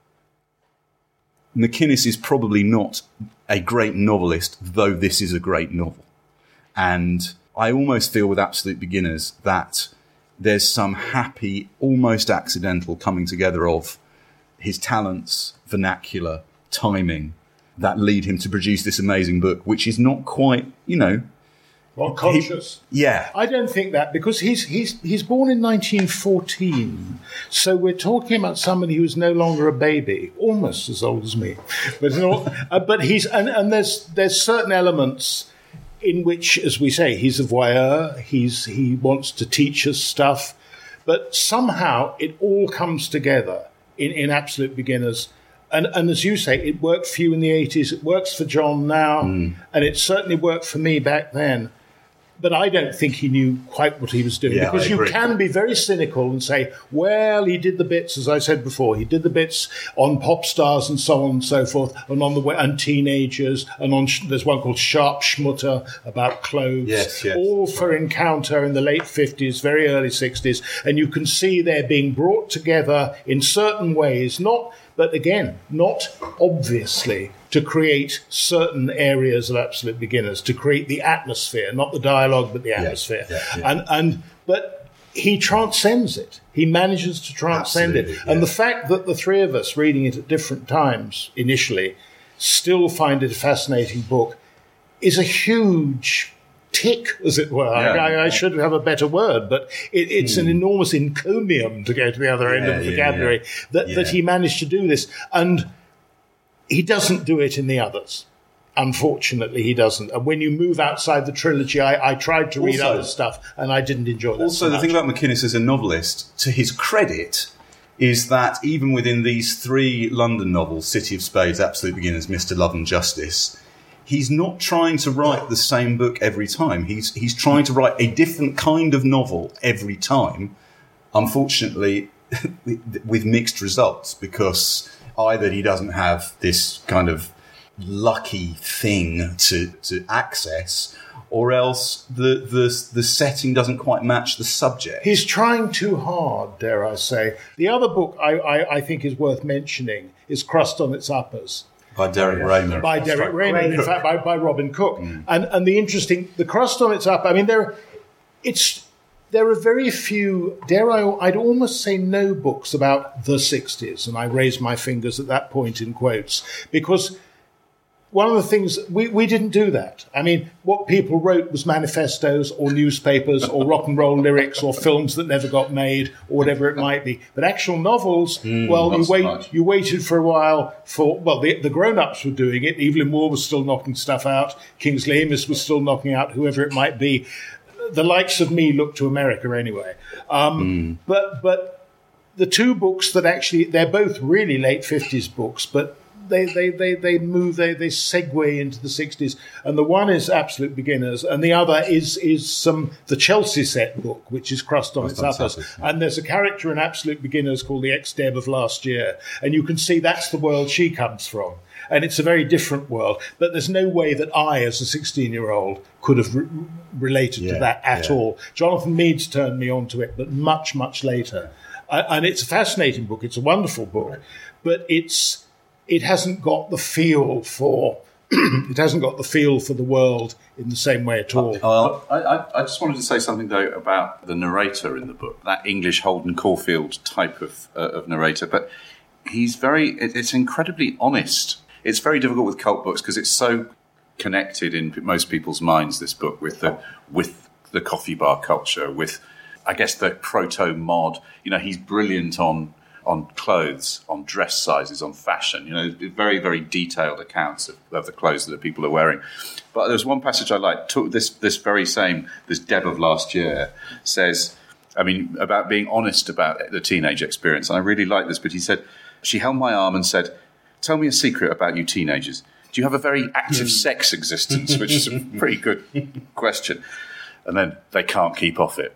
McInnes is probably not a great novelist, though this is a great novel. And I almost feel with Absolute Beginners that there's some happy, almost accidental coming together of his talents, vernacular, timing, that lead him to produce this amazing book, which is not quite, you know... Well, conscious. Yeah. I don't think that because he's he's he's born in nineteen fourteen, so we're talking about somebody who's no longer a baby, almost as old as me, but not, uh, but he's and, and there's there's certain elements in which, as we say, he's a voyeur. He's he wants to teach us stuff, but somehow it all comes together in, in Absolute Beginners. And, and as you say, it worked for you in the eighties. It works for John now, Mm. and it certainly worked for me back then. But I don't think he knew quite what he was doing, Yeah, because I you agree. can be very cynical and say, well, he did the bits, as I said before, he did the bits on pop stars and so on and so forth, and on the way, and teenagers, and on there's one called Sharp Schmutter about clothes, Yes, yes. all for Encounter in the late fifties, very early sixties, and you can see they're being brought together in certain ways, not, but again, not obviously, to create certain areas of Absolute Beginners, to create the atmosphere, not the dialogue, but the atmosphere. yeah, yeah. And and but he transcends it. He manages to transcend it. Absolutely, And yeah. the fact that the three of us reading it at different times initially still find it a fascinating book is a huge tick, as it were. Yeah. I, I should have a better word, but it, it's an enormous encomium, to go to the other end Yeah, of the yeah, vocabulary, yeah. That, that Yeah. he managed to do this. And he doesn't do it in the others. unfortunately, he doesn't. And when you move outside the trilogy, I, I tried to read Also- other stuff, and I didn't enjoy that Also, so the much. thing about McInnes as a novelist, to his credit, is that even within these three London novels, City of Spades, Absolute Beginners, Mister Love and Justice, he's not trying to write the same book every time. He's he's trying to write a different kind of novel every time, unfortunately, with mixed results, because either he doesn't have this kind of lucky thing to, to access, or else the, the the setting doesn't quite match the subject. He's trying too hard, dare I say. The other book I, I, I think is worth mentioning is Crust on Its Uppers, By Derek Rayner. by Derek Raymond, in fact, by, by Robin Cook. And and the interesting, the Crust on Its Upper, I mean, there, it's there are very few, dare I, I'd almost say no books about the sixties, and I raise my fingers at that point in quotes, because one of the things, we, we didn't do that. I mean, what people wrote was manifestos or newspapers or rock and roll lyrics or films that never got made or whatever it might be. But actual novels, well, not you so wait, much. you waited for a while for, well, the, the grown-ups were doing it. Evelyn Waugh was still knocking stuff out. Kingsley Amis was still knocking out whoever it might be. The likes of me look to America anyway. Um, But but the two books that actually, they're both really late fifties books, but they, they, they, they move, they, they segue into the sixties. And the one is Absolute Beginners, and the other is is some the Chelsea set book, which is Crust on Its on Its Uppers. Uppers, And there's a character in Absolute Beginners called the ex-Deb of last year. And you can see that's the world she comes from. And it's a very different world. But there's no way that I, as a sixteen-year-old, could have re- related Yeah, to that at yeah. all. Jonathan Meades turned me on to it, but much, much later. Uh, and it's a fascinating book. It's a wonderful book. But it's it hasn't got the feel for it hasn't got the feel for the world in the same way at all. Well, I, I, I just wanted to say something, though, about the narrator in the book, that English Holden Caulfield type of, uh, of narrator. But he's very, it, it's incredibly honest. It's very difficult with cult books because it's so connected in most people's minds, this book, with the with the coffee bar culture, with, I guess, the proto-mod. You know, he's brilliant on on clothes, on dress sizes, on fashion. You know, very, very detailed accounts of, of the clothes that people are wearing. But there's one passage I like. Took this this very same, this Deb of last year says, I mean, about being honest about the teenage experience. And I really like this, but he said, she held my arm and said, "Tell me a secret about you teenagers. Do you have a very active sex existence?" Which is a pretty good question. And then, "They can't keep off it."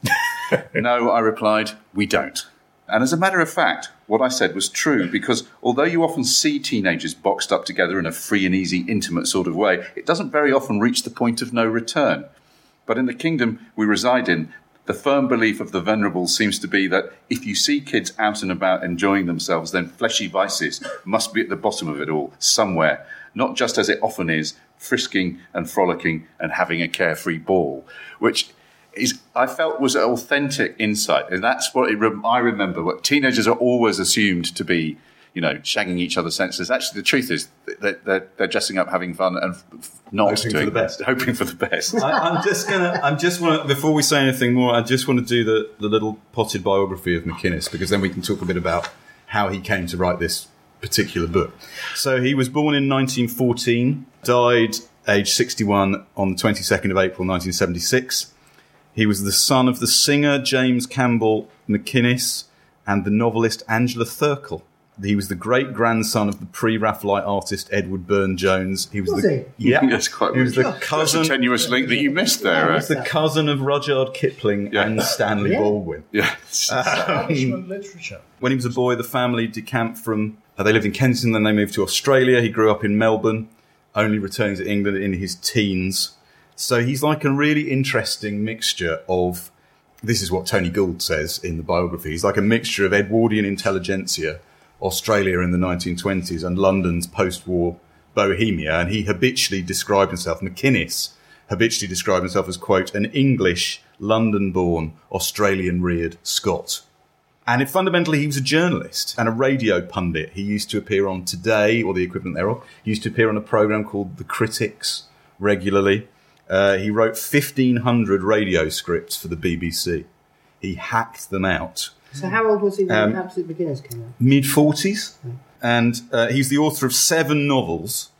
"No," I replied, "we don't." And as a matter of fact, what I said was true, because although you often see teenagers boxed up together in a free and easy, intimate sort of way, it doesn't very often reach the point of no return. But in the kingdom we reside in, the firm belief of the venerables seems to be that if you see kids out and about enjoying themselves, then fleshy vices must be at the bottom of it all, somewhere, not just as it often is, frisking and frolicking and having a carefree ball, which is, I felt, was an authentic insight. And that's what it re- I remember. What teenagers are always assumed to be, you know, shagging each other's senses. Actually, the truth is that they're, they're dressing up, having fun, and f- not Hoping for doing the best. hoping for the best. I, I'm just gonna. I'm just want before we say anything more. I just want to do the, the little potted biography of McInnes, because then we can talk a bit about how he came to write this particular book. So he was born in nineteen fourteen, died age sixty-one on the twenty-second of April nineteen seventy-six. He was the son of the singer James Campbell McInnes and the novelist Angela Thirkell. He was the great-grandson of the pre-Raphaelite artist Edward Burne-Jones. He was, Was the he? yeah. That's quite He was the That's a cousin. tenuous link that you missed there. He Uh, was the cousin of Rudyard Kipling Yeah. and Stanley Yeah. Baldwin. yeah. Establishment literature. When he was a boy, the family decamped from. Uh, they lived in Kensington, then they moved to Australia. He grew up in Melbourne, only returning to England in his teens. So he's like a really interesting mixture of. This is what Tony Gould says in the biography. He's like a mixture of Edwardian intelligentsia, Australia in the nineteen twenties, and London's post-war bohemia. And he habitually described himself, McInnes habitually described himself as, quote, an English, London-born, Australian-reared Scot. And it, fundamentally, he was a journalist and a radio pundit. He used to appear on Today, or the equivalent thereof. He used to appear on a programme called The Critics regularly. Uh, he wrote fifteen hundred radio scripts for the B B C. He hacked them out. So how old was he when Um, Absolute Beginners came out? Mid-forties. And uh, he's the author of seven novels.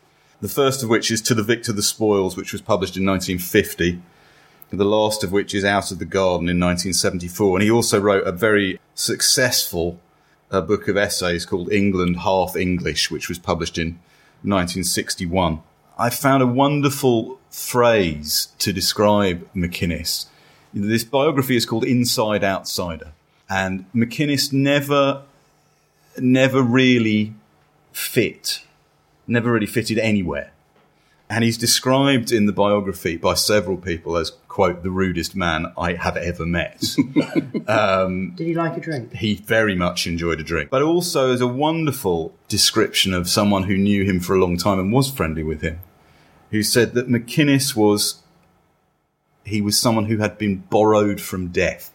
The first of which is To the Victor the Spoils, which was published in nineteen fifty. The last of which is Out of the Garden in nineteen seventy-four. And he also wrote a very successful uh, book of essays called England Half English, which was published in nineteen sixty-one. I found a wonderful phrase to describe McInnes. This biography is called Inside Outsider. And McInnes never, never really fit, never really fitted anywhere. And he's described in the biography by several people as, quote, the rudest man I have ever met. um, Did he like a drink? he very much enjoyed a drink. But also as a wonderful description of someone who knew him for a long time and was friendly with him, who said that McInnes was, he was someone who had been borrowed from death.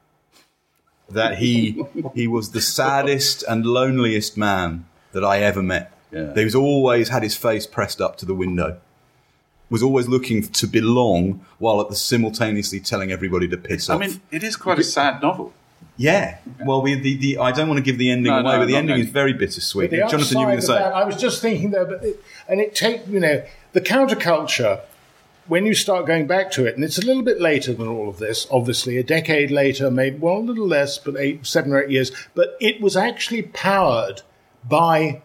That he he was the saddest and loneliest man that I ever met. Yeah. He was always had his face pressed up to the window. Was always looking to belong while at the simultaneously telling everybody to piss I off. mean, it is quite a sad novel. Yeah. Well, we, the, the, I don't want to give the ending No, away, no, but the not ending going. is very bittersweet. But the Jonathan, you were going to upside say? of that, I was just thinking though, but it, and it take you know the counterculture. When you start going back to it, and it's a little bit later than all of this, obviously a decade later, maybe well a little less, but eight, seven or eight years. But it was actually powered by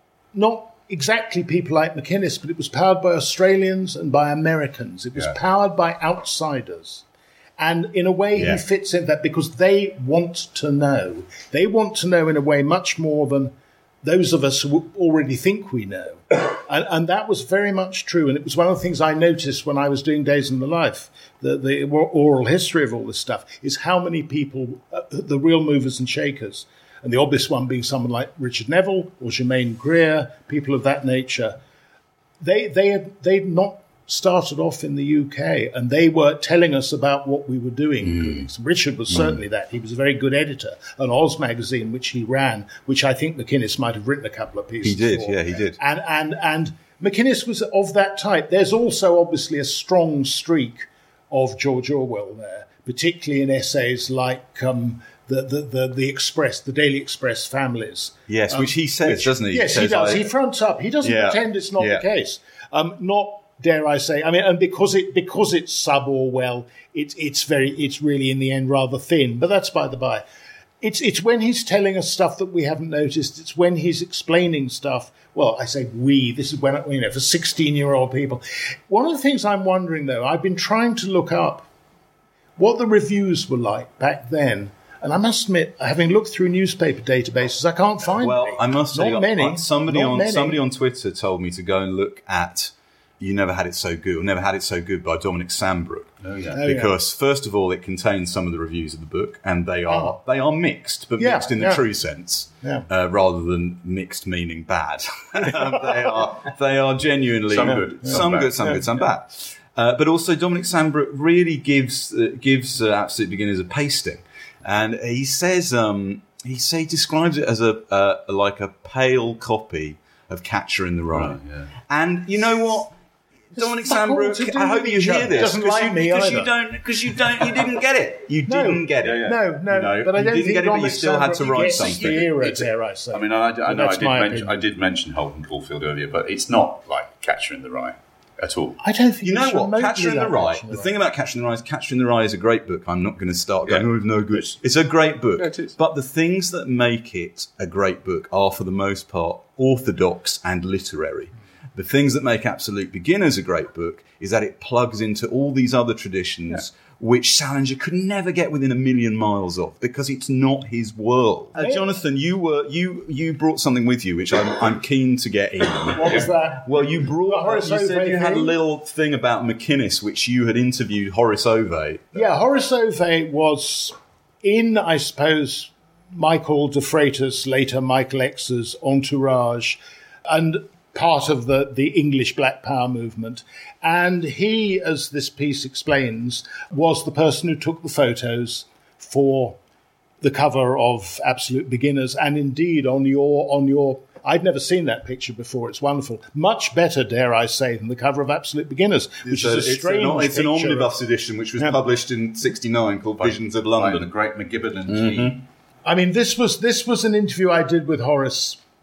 not exactly people like McInnes, but it was powered by Australians and by Americans. It was Yeah. powered by outsiders. And in a way, Yeah. he fits in that because they want to know. They want to know in a way much more than those of us who already think we know. And, and that was very much true. And it was one of the things I noticed when I was doing Days in the Life, the, the oral history of all this stuff, is how many people, uh, the real movers and shakers, and the obvious one being someone like Richard Neville or Germaine Greer, people of that nature, they they had they'd not started off in the U K, and they were telling us about what we were doing. Mm. So Richard was certainly mm. that. He was a very good editor. An Oz magazine, which he ran, which I think McInnes might have written a couple of pieces He did, for. yeah, he did. And, and, and McInnes was of that type. There's also obviously a strong streak of George Orwell there, particularly in essays like um, the, the, the, the Express, the Daily Express families. Yes, Um, which he says, which- doesn't he? Yes, he, he says, does. I- He fronts up. He doesn't Yeah. pretend it's not Yeah. the case. Um, not dare I say? I mean, and because it because it's sub Orwell, it's it's very it's really in the end rather thin. But that's by the by. It's it's when he's telling us stuff that we haven't noticed. It's when he's explaining stuff. Well, I say we. This is when you know for sixteen-year-old people. One of the things I'm wondering though, I've been trying to look up what the reviews were like back then. And I must admit, having looked through newspaper databases, I can't find Well, any. I must not say, many. uh, somebody not on many. somebody on Twitter told me to go and look at "You Never Had It So Good" or "Never Had It So Good" by Dominic Sandbrook. Oh, yeah. Oh, yeah. Because first of all, it contains some of the reviews of the book, and they are Oh. they are mixed, but Yeah, mixed in the yeah. true sense, Yeah. uh, rather than mixed meaning bad. um, they are they are genuinely Some good, some, some good, bad. some Yeah. good, some bad. Uh, but also, Dominic Sandbrook really gives uh, gives uh, Absolute Beginners a pasting, and he says um, he say describes it as a uh, like a pale copy of Catcher in the Rye. Right, yeah. And you know what? Dominic fuck all to Sandbrook, do I hope with you each hear other. this. Doesn't 'cause like you, me because either. you don't, because you don't, you didn't get it. You No. didn't get it. Yeah, yeah. No, no, You know, but I you don't didn't think get it, but you Dominic still had to Sandbrook write gets something. the era, It's- dare I say. I mean, I, I know I that's did, my mention, I opinion. did mention Holden Caulfield earlier, but it's not like Catcher in the Rye at all. I don't think You know it's what? remotely Catcher in the like Rye. Catcher in The Rye. thing about Catcher in the Rye is Catcher in the Rye is a great book. I'm not going to start going, Yeah. oh, it's no good. It's a great book. Yeah, it is. But the things that make it a great book are, for the most part, orthodox and literary. The things that make Absolute Beginners a great book is that it plugs into all these other traditions which Salinger could never get within a million miles of because it's not his world. Uh, Jonathan, you were you you brought something with you which I'm, I'm keen to get in. What was that? Well, you The brought. Horace You said Ove you had a thing? little thing about McInnes, which you had interviewed Horace Ove. Yeah, Horace Ove was in, I suppose, Michael de Freitas, later Michael X's entourage, and part of the, the English Black Power movement. And he, as this piece explains, was the person who took the photos for the cover of Absolute Beginners, and indeed on your on your. I'd never seen that picture before. It's wonderful. Much better, dare I say, than the cover of Absolute Beginners, which It's, is a a, it's, strange an, it's an picture. omnibus edition, which was Yeah. published in sixty-nine, called Visions of By the London. great McGibbon and Mm-hmm. Key. I mean, this was this was an interview I did with Horace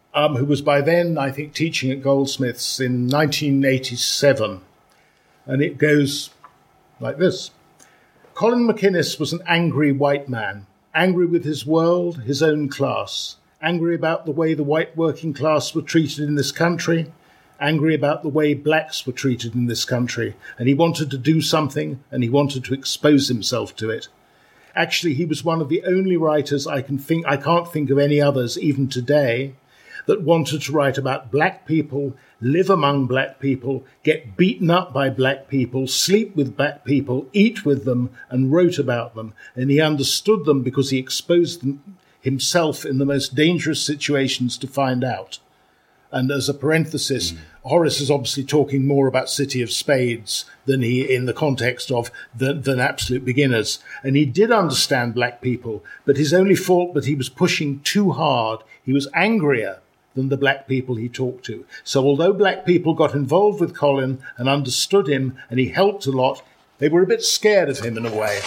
um, who was by then, I think, teaching at Goldsmiths in nineteen eighty-seven. And it goes like this. Colin MacInnes was an angry white man, angry with his world, his own class, angry about the way the white working class were treated in this country, angry about the way blacks were treated in this country, and he wanted to do something, and he wanted to expose himself to it. Actually, he was one of the only writers I can think, I can't think of any others, even today, that wanted to write about black people, live among black people, get beaten up by black people, sleep with black people, eat with them, and wrote about them. And he understood them because he exposed them himself in the most dangerous situations to find out. And as a parenthesis, mm. Horace is obviously talking more about City of Spades than he, in the context of, than, than Absolute Beginners. And he did understand black people, but his only fault that he was pushing too hard. He was angrier than the black people he talked to. So although black people got involved with Colin and understood him and he helped a lot, they were a bit scared of him in a way,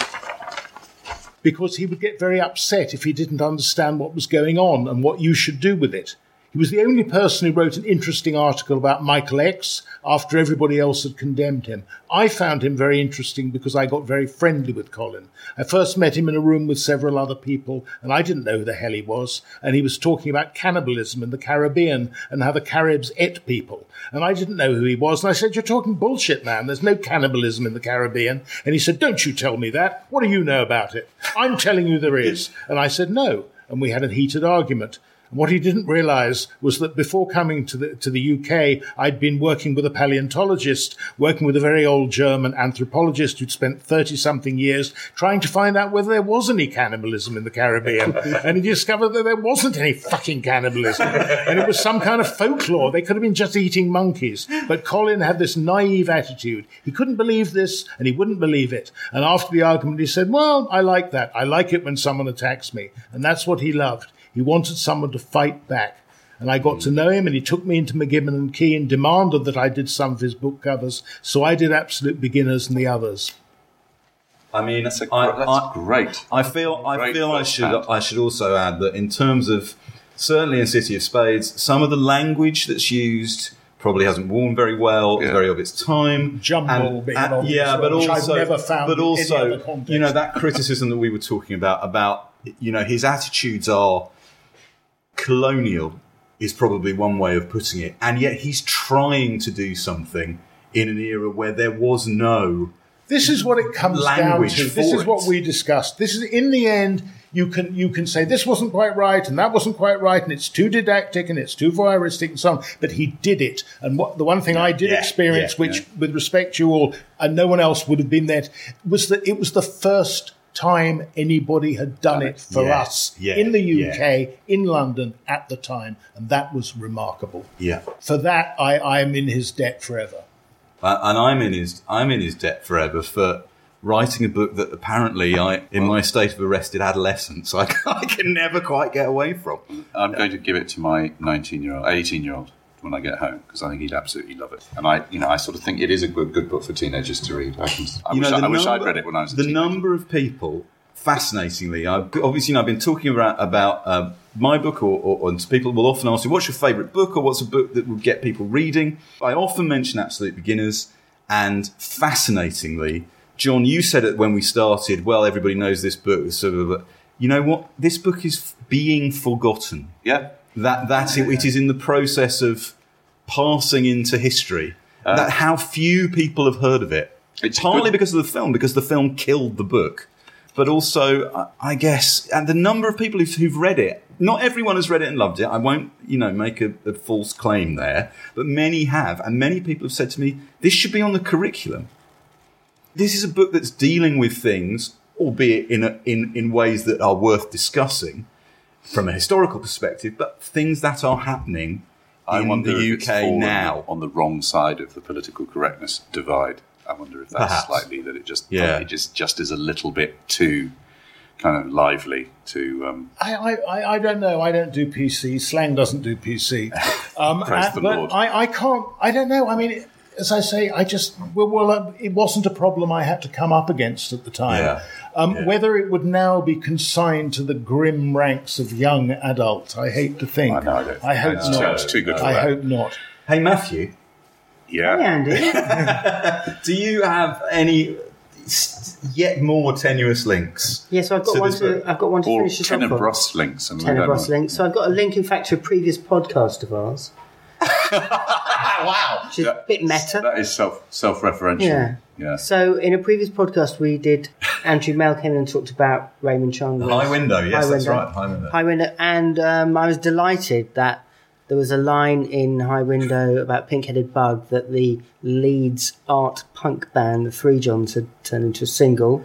because he would get very upset if he didn't understand what was going on and what you should do with it. He was the only person who wrote an interesting article about Michael X after everybody else had condemned him. I found him very interesting because I got very friendly with Colin. I first met him in a room with several other people, and I didn't know who the hell he was. And he was talking about cannibalism in the Caribbean and how the Caribs ate people. And I didn't know who he was. And I said, "You're talking bullshit, man. There's no cannibalism in the Caribbean." And he said, "Don't you tell me that. What do you know about it?" "I'm telling you there is." And I said, "No." And we had a heated argument. What he didn't realize was that before coming to the to the U K, I'd been working with a paleontologist, working with a very old German anthropologist who'd spent thirty-something years trying to find out whether there was any cannibalism in the Caribbean. And he discovered that there wasn't any fucking cannibalism. And it was some kind of folklore. They could have been just eating monkeys. But Colin had this naive attitude. He couldn't believe this, and he wouldn't believe it. And after the argument, he said, "Well, I like that. I like it when someone attacks me." And that's what he loved. He wanted someone to fight back. And I got to know him, and he took me into McGibbon and Key and demanded that I did some of his book covers. So I did Absolute Beginners and the others. I mean, that's, a, I, that's I, great. I feel, I Great feel I should, add. I should also add that in terms of, certainly in City of Spades, some of the language that's used probably hasn't worn very well, Yeah. it's very of its time. Jumble And- being and- obvious, yeah, but which I've also, never found but in any also, other context. you know, that criticism that we were talking about, about, you know, his attitudes are colonial is probably one way of putting it. And yet he's trying to do something in an era where there was no... This is what it comes down language to. for This is it. what we discussed. This is, in the end, you can you can say this wasn't quite right and that wasn't quite right and it's too didactic and it's too voyeuristic and so on. But he did it. And what the one thing I did Yeah, experience, yeah, which, yeah. with respect to you all, and no one else would have been there, was that it was the first time anybody had done it for Yeah, us yeah, in the U yeah. K, in London at the time. And that was remarkable. Yeah. For that, I, I am in his debt forever. Uh, and I'm in his I'm in his debt forever for writing a book that apparently I, in my state of arrested adolescence, I, I can never quite get away from. I'm going to give it to my nineteen-year-old, eighteen-year-old when I get home, because I think he'd absolutely love it. And I, you know, I sort of think it is a good, good book for teenagers to read. I, can, I, You wish, know, I, the I wish I'd number- read it when I was a The teenager. number of people, fascinatingly, I've, obviously, you know, I've been talking about, about uh, my book, or, or and people will often ask me, what's your favourite book, or what's a book that would get people reading? I often mention Absolute Beginners, and fascinatingly, John, you said it when we started, well, everybody knows this book. Sort of, you know what? This book is being forgotten. Yeah. That that's it. It is in the process of passing into history. Uh, that how few people have heard of it. It's Partly good- because of the film, because the film killed the book, but also, I- I guess, and the number of people who've, who've read it. Not everyone has read it and loved it. I won't, you know, make a, a false claim there, but many have, and many people have said to me, "This should be on the curriculum." This is a book that's dealing with things, albeit in a, in in ways that are worth discussing from a historical perspective, but things that are happening I in wonder the if U it's K fallen now. on the wrong side of the political correctness divide. I wonder if that's Perhaps. slightly that it just Yeah. it just just is a little bit too kind of lively to. Um, I, I, I- I don't know. I don't do P C. Slang doesn't do P C. Um, Praise and- the but Lord. I, I can't. I don't know. I mean, as I say, I just well, well uh, it wasn't a problem I had to come up against at the time. Yeah. Um, Yeah. Whether it would now be consigned to the grim ranks of young adults, I hate to think. I know, I don't I hope it's not. too- it's too good for I that. hope not. Hey, Matthew, Yeah. Hey, Andy. do you have any s- yet more tenuous links? Yes, I've got So one this to. book- I've got one to Or finish this off on. Tenebros links. I mean, I don't Tenebros know. link. So I've got a link, in fact, to a previous podcast of ours. Wow. Which is a bit meta. That is self self referential. Yeah. Yeah. So in a previous podcast we did, Andrew Mel came in and talked about Raymond Chandler's High Window, yes, High that's Window. right, High Window. High Window, and um, I was delighted that there was a line in High Window about Pink-Headed Bug that the Leeds art punk band, the Three Johns, had turned into a single.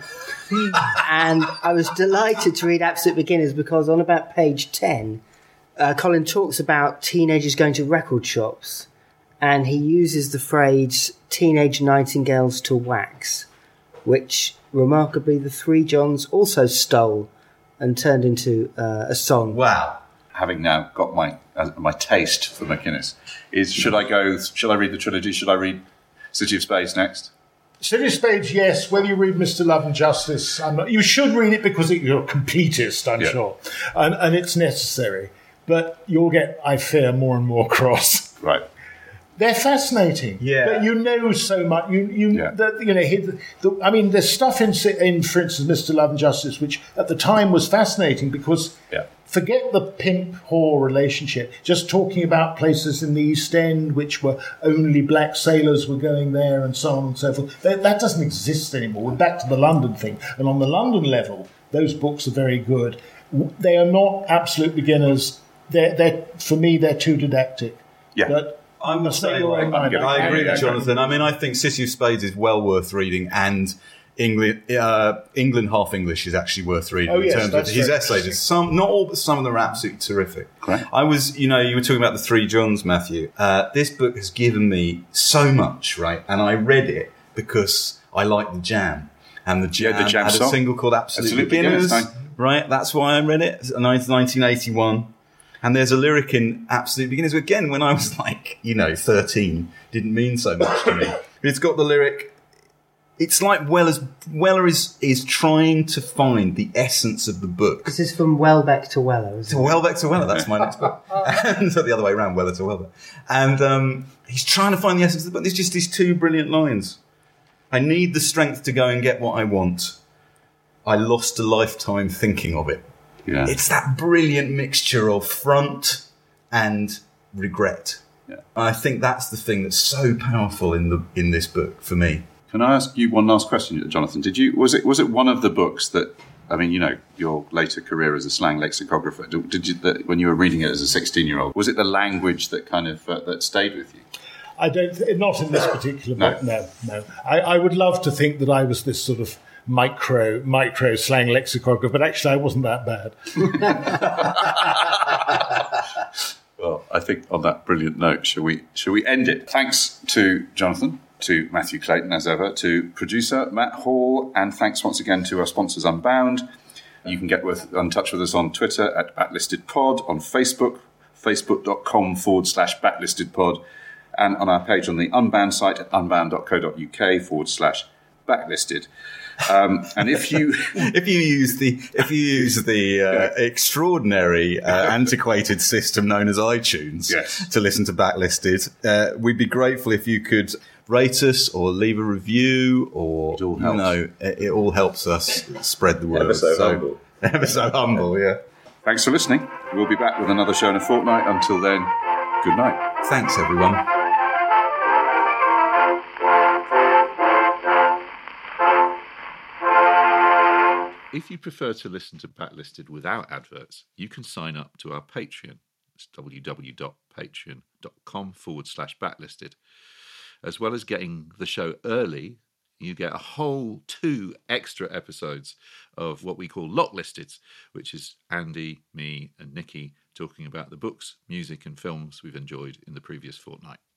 And I was delighted to read Absolute Beginners because on about page ten, uh, Colin talks about teenagers going to record shops, and he uses the phrase teenage nightingales to wax, which remarkably the Three Johns also stole and turned into uh, a song. Wow. Having now got my uh, my taste for McInnes, is should I go? Should I read the trilogy? Should I read City of Spades next? City of Spades, yes. Whether you read Mister Love and Justice, I'm not, you should read it because it, you're a completist, I'm Yeah. sure, and, and it's necessary. But you'll get, I fear, more and more cross. Right. They're fascinating. Yeah. But you know so much. You you Yeah. the, you know. The, the, I mean, there's stuff in in for instance, Mister Love and Justice, which at the time was fascinating because Yeah. forget the pimp whore relationship. Just talking about places in the East End which were only black sailors were going there and so on and so forth. That, that doesn't exist anymore. We're back to the London thing. And on the London level, those books are very good. They are not absolute beginners. They're, they're for me, they're too didactic. Yeah. But I'm the must make same your way. own mind up. I agree Yeah, with yeah. Jonathan. I mean, I think City of Spades is well worth reading, and England, uh, England Half English is actually worth reading Oh, in yes, terms of that's his very essays. It's some, not all, but some of them are absolutely terrific. Great. I was, you know, you were talking about the Three Johns, Matthew. Uh, this book has given me so much, right? And I read it because I like the Jam, and the Jam, Yeah, the Jam had song. a single called Absolute, Absolute Beginners, Beginners, right? That's why I read it. nineteen eighty-one. And there's a lyric in Absolute Beginners, again, when I was like, you know, thirteen, didn't mean so much to me. It's got the lyric, it's like Weller's, Weller is, is trying to find the essence of the book. This is from Welbeck to Weller, isn't To it? Welbeck to Weller, that's my next book. And so the other way around, Weller to Welbeck. And um, he's trying to find the essence of the book. There's just these two brilliant lines. I need the strength to go and get what I want. I lost a lifetime thinking of it. Yeah. It's that brilliant mixture of front and regret. Yeah. And I think that's the thing that's so powerful in the in this book for me. Can I ask you one last question, Jonathan? Did you was it was it one of the books that I mean, you know, your later career as a slang lexicographer? Did did you that when you were reading it as a sixteen-year-old? Was it the language that kind of uh, that stayed with you? I don't, th- not in this particular No. book, no, no. I, I would love to think that I was this sort of micro, micro slang lexicographer, but actually I wasn't that bad. Well, I think on that brilliant note, shall we shall we end it? Thanks to Jonathan, to Matthew Clayton as ever, to producer Matt Hall, and thanks once again to our sponsors Unbound. You can get with, in touch with us on Twitter at BacklistedPod, on Facebook, facebook.com forward slash backlistedpod, and on our page on the Unbound site at unbound.co.uk forward slash backlisted. Um, and if you If you use the if you use the uh, extraordinary uh, antiquated system known as iTunes Yes. to listen to Backlisted, uh, we'd be grateful if you could rate us or leave a review, or It all you helps. know, it, it all helps us spread the word. Ever so humble. Ever so humble, yeah. thanks for listening. We'll be back with another show in a fortnight. Until then, good night. Thanks, everyone. If you prefer to listen to Backlisted without adverts, you can sign up to our Patreon. It's www.patreon.com forward slash backlisted. As well as getting the show early, you get a whole two extra episodes of what we call Locklisted, which is Andy, me, and Nikki talking about the books, music, and films we've enjoyed in the previous fortnight.